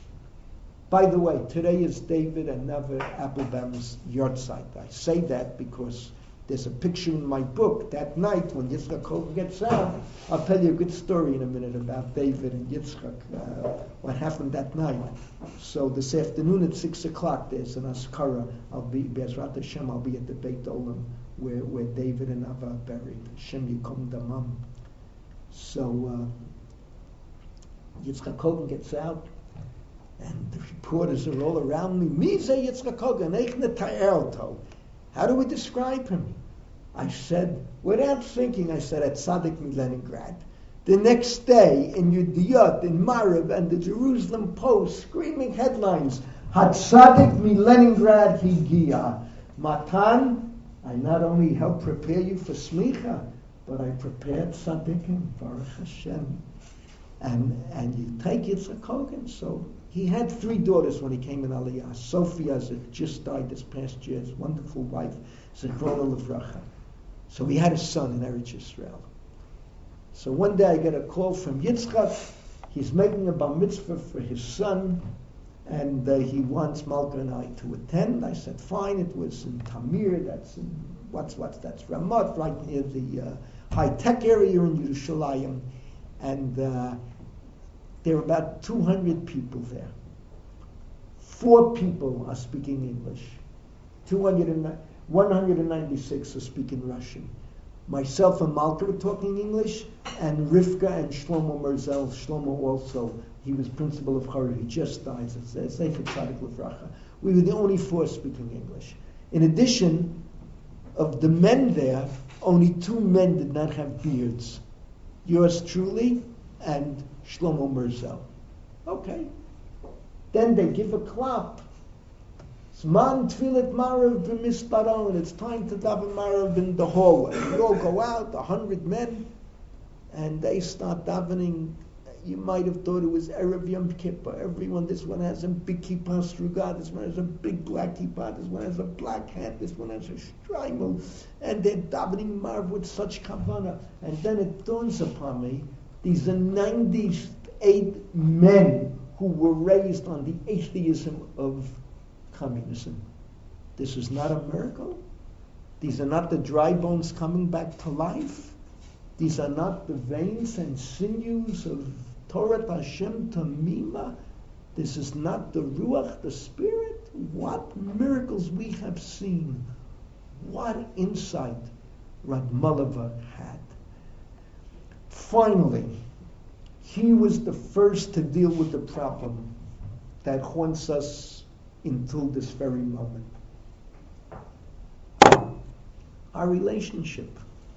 By the way, today is David and Nava Applebaum's yahrzeit. I say that because there's a picture in my book. That night when Yitzchak Kogan gets out, I'll tell you a good story in a minute about David and Yitzchak, uh, what happened that night. So this afternoon at six o'clock, there's an Askara. I'll be, Be'ezrat Hashem, I'll be at the Beit Olam, where, where David and Nava are buried. Hashem Yikom Damam. So uh, Yitzchak Kogan gets out, and the reporters are all around me. Mize Yitzchak Kogan, Eichne Ta'erto. How do we describe him? I said, without thinking, I said, at Tzaddik mi Leningrad. The next day, in Yudiyot, in Mariv, and the Jerusalem Post, screaming headlines, Hat Tzaddik mi Leningrad Higia. Matan, I not only helped prepare you for Smicha, but I prepared Tzaddikim, Baruch Hashem. And, and you take Yitzchak Kogan. So he had three daughters when he came in Aliyah. Sophia just died this past year, his wonderful wife, Zechrona Livracha. So he had a son in Eretz Yisrael. So one day I get a call from Yitzchak. He's making a bar mitzvah for his son, and uh, he wants Malka and I to attend. I said, fine. It was in Tamir. That's in, what's what's that's Ramat, right near the uh, high-tech area in Yerushalayim. And uh, there are about two hundred people there. Four people are speaking English. two hundred one hundred ninety-six are speaking Russian. Myself and Malka were talking English, and Rivka and Shlomo Merzel. Shlomo also, he was principal of Harvard. He just died. It's Sefer Tzadik Levracha. We were the only four speaking English. In addition, of the men there, only two men did not have beards. Yours truly and Shlomo Merzel. Okay. Then they give a clap. Zman Tfilat Marav b'Misparon. It's time to daven Marav in the hallway. We all go out, a hundred men, and they start davening. You might have thought it was Erev Yom Kippur. Everyone, this one has a big kippah struga, this one has a big black kippah, this one has a black hat, this one has a shtreimel, and they're davening Marav with such kavanah. And then it dawns upon me, these are ninety-eight men who were raised on the atheism of communism. This is not a miracle. These are not the dry bones coming back to life. These are not the veins and sinews of Torah Hashem Tamima. This is not the Ruach, the Spirit. What miracles we have seen. What insight Rab Malava had. Finally, he was the first to deal with the problem that haunts us until this very moment. Our relationship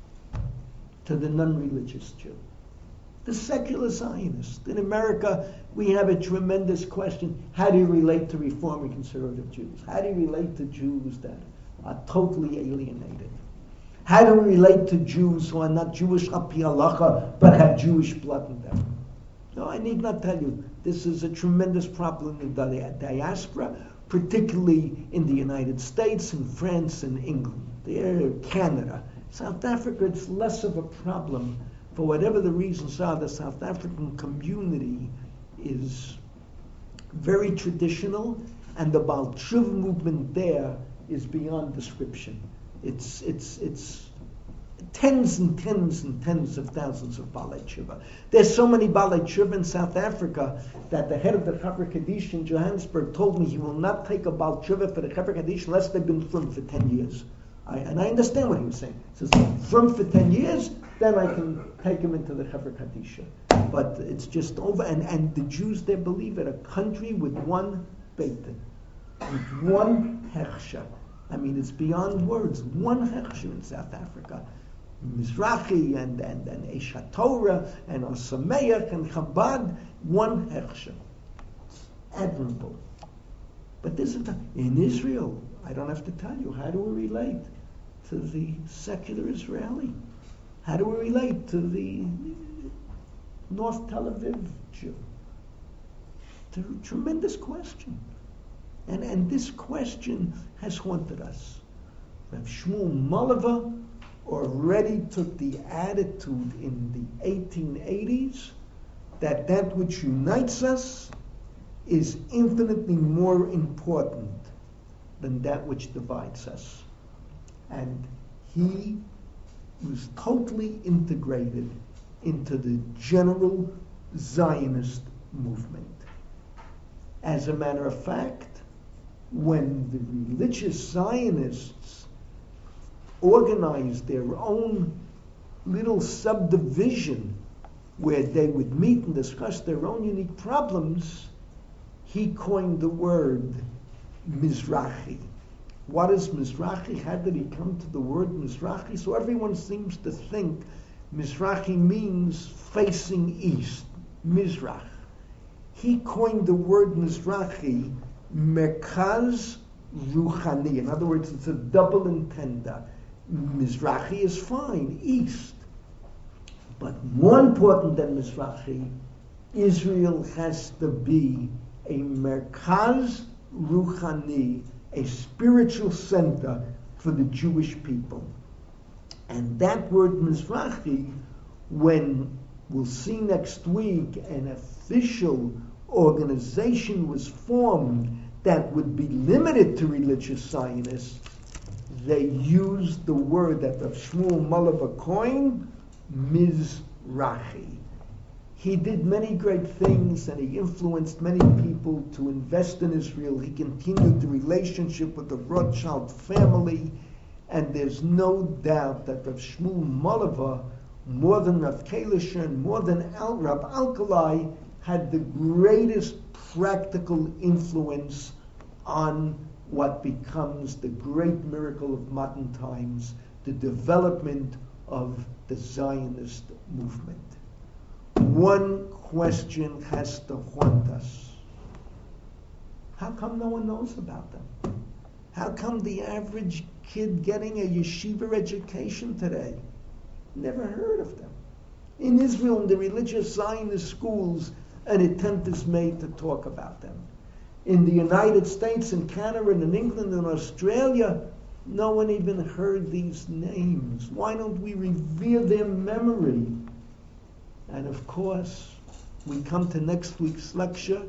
to the non-religious Jew. The secular Zionist. In America, we have a tremendous question. How do you relate to Reform and conservative Jews? How do you relate to Jews that are totally alienated? How do we relate to Jews who are not Jewish al pi halacha, but have Jewish blood in them? No, I need not tell you, this is a tremendous problem in the diaspora, particularly in the United States, in France, and England, there, Canada. South Africa, it's less of a problem. For whatever the reasons are, the South African community is very traditional, and the Baal Tshuva movement there is beyond description. It's it's it's tens and tens and tens of thousands of Balei Tshuva. There's so many Balei Tshuva in South Africa that the head of the Chafra Kaddish in Johannesburg told me he will not take a Baal Tshuva for the Chafra Kaddish unless they've been from for ten years. I, and I understand what he was saying. He says, from for ten years, then I can take him into the Chafra Kaddish. But it's just over. And, and the Jews, they believe it, a country with one Beit Din, with one Hechsher. I mean, it's beyond words. One Hechsher in South Africa. Mizrahi and, and, and Eish HaTorah and Osameach and Chabad, one Hechsher. Admirable. But this is in Israel, I don't have to tell you, how do we relate to the secular Israeli? How do we relate to the North Tel Aviv Jew? It's a tremendous question. And, and this question has haunted us. Rav Shmuel Malava already took the attitude in the eighteen eighties that that which unites us is infinitely more important than that which divides us. And he was totally integrated into the general Zionist movement. As a matter of fact, when the religious Zionists organized their own little subdivision where they would meet and discuss their own unique problems, he coined the word Mizrahi. What is Mizrahi? How did he come to the word Mizrahi? So everyone seems to think Mizrahi means facing east, Mizrach. He coined the word Mizrahi, Merkaz Ruchani. In other words, it's a double entender. Mizrahi is fine, east. But more important than Mizrahi, Israel has to be a Merkaz Ruchani, a spiritual center for the Jewish people. And that word Mizrahi, when we'll see next week, an official organization was formed that would be limited to religious Zionists, they used the word that Rav Shmuel Malava coined, Mizrahi. He did many great things and he influenced many people to invest in Israel. He continued the relationship with the Rothschild family, And there's no doubt that Rav Shmuel Molever, more than Rav Kalisher and more than Al, Rav Alkali, had the greatest practical influence on what becomes the great miracle of modern times, the development of the Zionist movement. One question has to haunt us. How come no one knows about them? How come the average kid getting a yeshiva education today never heard of them? In Israel, in the religious Zionist schools, an attempt is made to talk about them. In the United States, in Canada, and in England, and Australia, no one even heard these names. Why don't we revere their memory? And of course, we come to next week's lecture.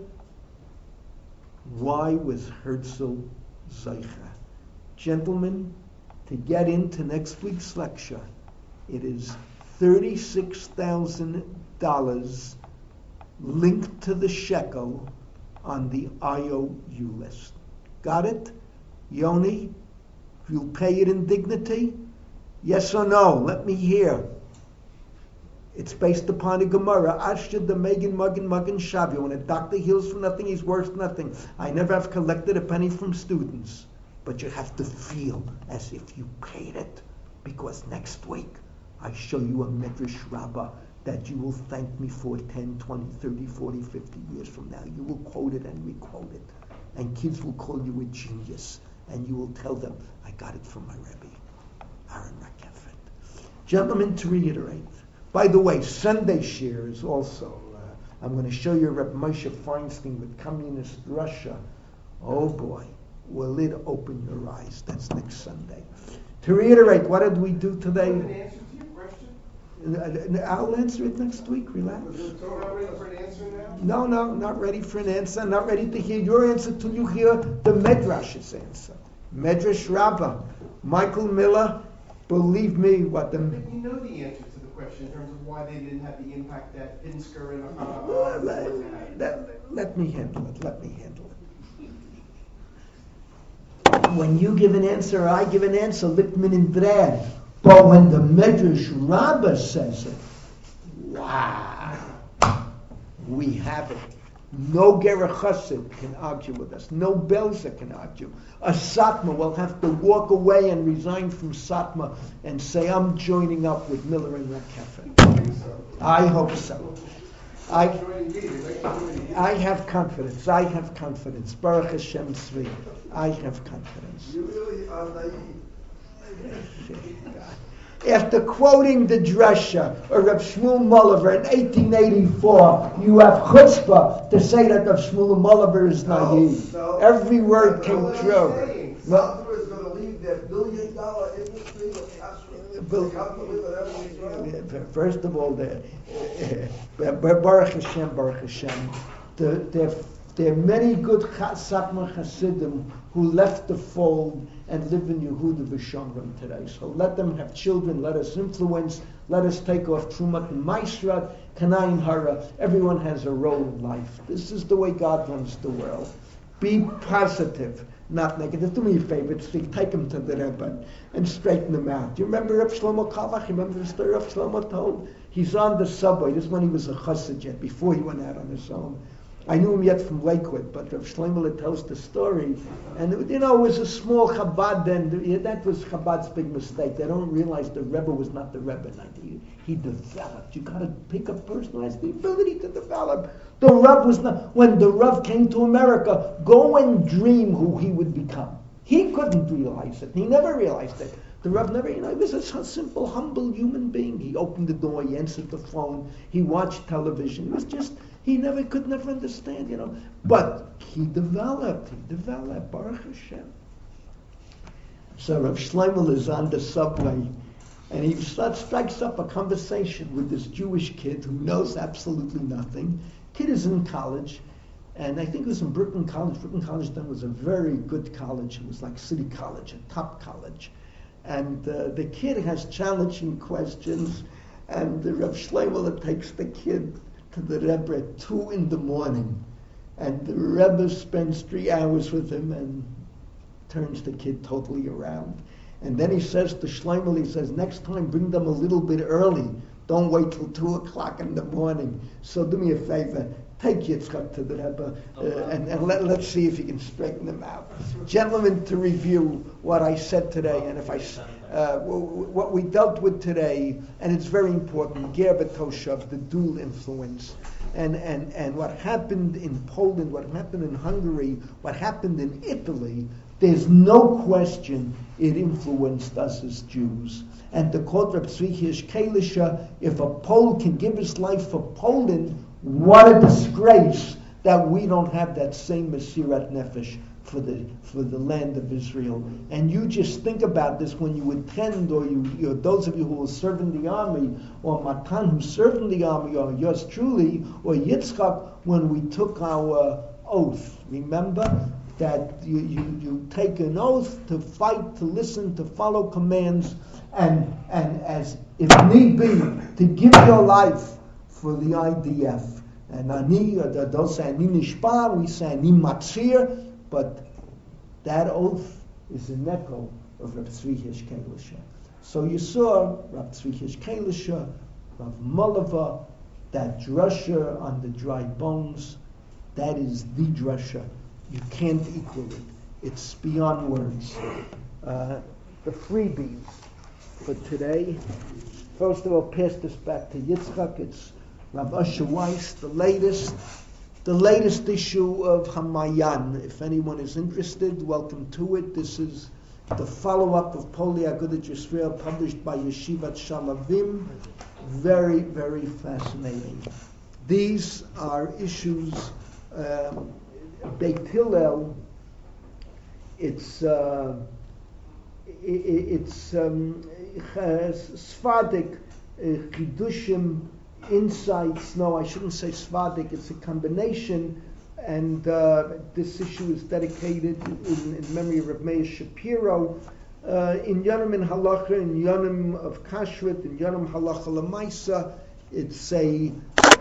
Why was Herzl Zeicha? Gentlemen, to get into next week's lecture, it is thirty-six thousand dollars linked to the shekel on the I O U list. Got it? Yoni, you'll pay it in dignity? Yes or no? Let me hear. It's based upon a Gemara. Ashad the Megan Muggin Muggin Shabio. When a doctor heals from nothing, he's worth nothing. I never have collected a penny from students. But you have to feel as if you paid it. Because next week, I show you a Medrash Rabbah that you will thank me for ten, twenty, thirty, forty, fifty years from now. You will quote it and re-quote it. And kids will call you a genius. And you will tell them, I got it from my Rebbe, Aaron Rakeffet. Gentlemen, to reiterate, by the way, Sunday share is also, uh, I'm going to show you Reb Moshe Feinstein with Communist Russia. Oh boy, will it open your eyes. That's next Sunday. To reiterate, what did we do today? An answer to your question? I'll answer it next week, relax. So not ready for an answer now? No, no, not ready for an answer. Not ready to hear your answer till you hear the Medrash's answer. Medrash Rabbah. Michael Miller, believe me, what the... But you know the answer to the question in terms of why they didn't have the impact that Pinsker and uh, Uh, uh, let, let, let me handle it. Let me handle it. When you give an answer, I give an answer, Lichtman and Drad. But when the Medrash Rabbah says it, wow, we have it. No Gerach Chassid can argue with us. No Belzer can argue. A Satmar will have to walk away and resign from Satmar and say, I'm joining up with Miller and Rakeffet. I hope so. I, I have confidence. I have confidence. Baruch Hashem Tzvi. I have confidence. You really are naive. After quoting the Dresha or Rav Shmuel Molever in eighteen eighty-four, you have chutzpah to say that Rav Shmuel Molever is naive. No, no. Every word That's came not what I'm true. saying. Well, Satmar is going to leave their billion dollar industry with Kashrut. Bill- They come to live with everything. First of all, the, uh, Baruch Hashem, Baruch Hashem, the, there, there are many good Satmar Hasidim who left the fold and live in Yehuda v'Shomron today. So let them have children, let us influence, let us take off Trumat and Maisrat, Kanayim Hara. Everyone has a role in life. This is the way God runs the world. Be positive, not negative. Do me a favor, Tzvik, take him to the Rebbe and straighten him out. Do you remember Reb Shlomo Kavach? You remember the story Reb Shlomo told? He's on the subway. This is when he was a chassid yet, before he went out on his own. I knew him yet from Lakewood, but Rav Shlomo tells the story. And, it, you know, it was a small Chabad then. That was Chabad's big mistake. They don't realize the Rebbe was not the Rebbe. He, he developed. You got to pick a person who has the ability to develop. The Rav was not... When the Rav came to America, go and dream who he would become. He couldn't realize it. He never realized it. The Rav never, you know, he was a simple, humble human being. He opened the door, he answered the phone, he watched television. It was just... He never could never understand, you know. But he developed, he developed, Baruch Hashem. So Rav Shlomo is on the subway, and he starts, strikes up a conversation with this Jewish kid who knows absolutely nothing. Kid is in college, and I think it was in Brooklyn College. Brooklyn College then was a very good college. It was like City College, a top college. And uh, the kid has challenging questions, and the Rav Shlomo takes the kid to the Rebbe at two in the morning, and the Rebbe spends three hours with him and turns the kid totally around. And then he says to Shlomo, he says, next time bring them a little bit early. Don't wait till two o'clock in the morning. So do me a favor, take Yitzchak to the Rebbe, uh, and, and let, let's see if you can straighten them out. Gentlemen, to review what I said today, and if I, uh, what we dealt with today, and it's very important, Ger B'Toshav, the dual influence, and, and, and what happened in Poland, what happened in Hungary, what happened in Italy, there's no question it influenced us as Jews. And the quote Reb Tzvi Hirsch Kalisha, if a Pole can give his life for Poland, what a disgrace that we don't have that same Mesirat Nefesh for the for the land of Israel. And you just think about this when you attend, or you, you those of you who will serve in the army, or Matan who served in the army, or yours truly, or Yitzchak, when we took our oath. Remember that you, you, you take an oath to fight, to listen, to follow commands, and and as if need be, to give your life for the I D F. And ani, they'll say ani nishpa, we say ani matzir, but that oath is an echo of Reb Tzvi Hirsch Kalisha. So you saw Reb Tzvi Hirsch Kalisha, Rav Molova, that drasha on the dry bones, that is the drasha. You can't equal it. It's beyond words. Uh, the freebies for today. First of all, pass this back to Yitzchak. It's Rav Usher Weiss, the latest, the latest issue of Hamayan. If anyone is interested, welcome to it. This is the follow-up of Poli Agudat Yisrael, published by Yeshivat Shalavim. Very, very fascinating. These are issues. Um, Beit Hillel, it's uh, it, it's um, Sfadik, uh, Chidushim, insights. No, I shouldn't say Sfadik. It's a combination, and uh, this issue is dedicated in, in memory of Rav Meir Shapiro. Uh, in Yonim in Halacha, in Yonim of Kashrut, in Yonim Halacha Lamaisa, it's a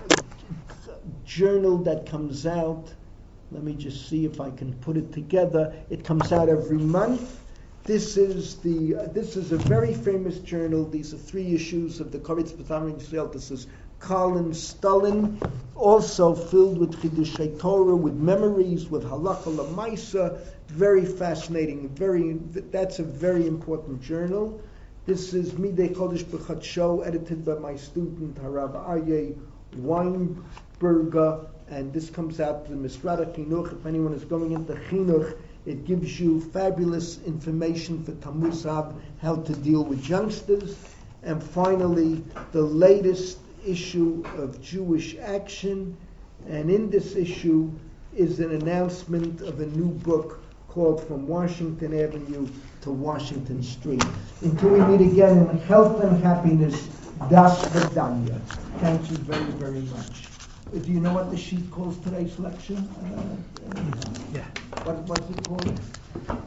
journal that comes out. Let me just see if I can put it together. It comes out every month. This is the uh, this is a very famous journal. These are three issues of the Kovetz B'Tamim Yisrael. This is Colin Stullen, also filled with Chidushei Torah, with memories, with Halacha Lamaisa. Very fascinating. Very that's a very important journal. This is Midei Chodesh B'Chadsho, edited by my student Harav Aryeh Weinberger. And this comes out to the Misrata Chinuch. If anyone is going into Chinuch, it gives you fabulous information for Tammuz Av, how to deal with youngsters. And finally, the latest issue of Jewish Action. And in this issue is an announcement of a new book called From Washington Avenue to Washington Street. Until we meet again in health and happiness, Das Vedanya. Thank you very, very much. Do you know what the sheet calls today's lecture? Uh, uh, yeah. What, what's it called?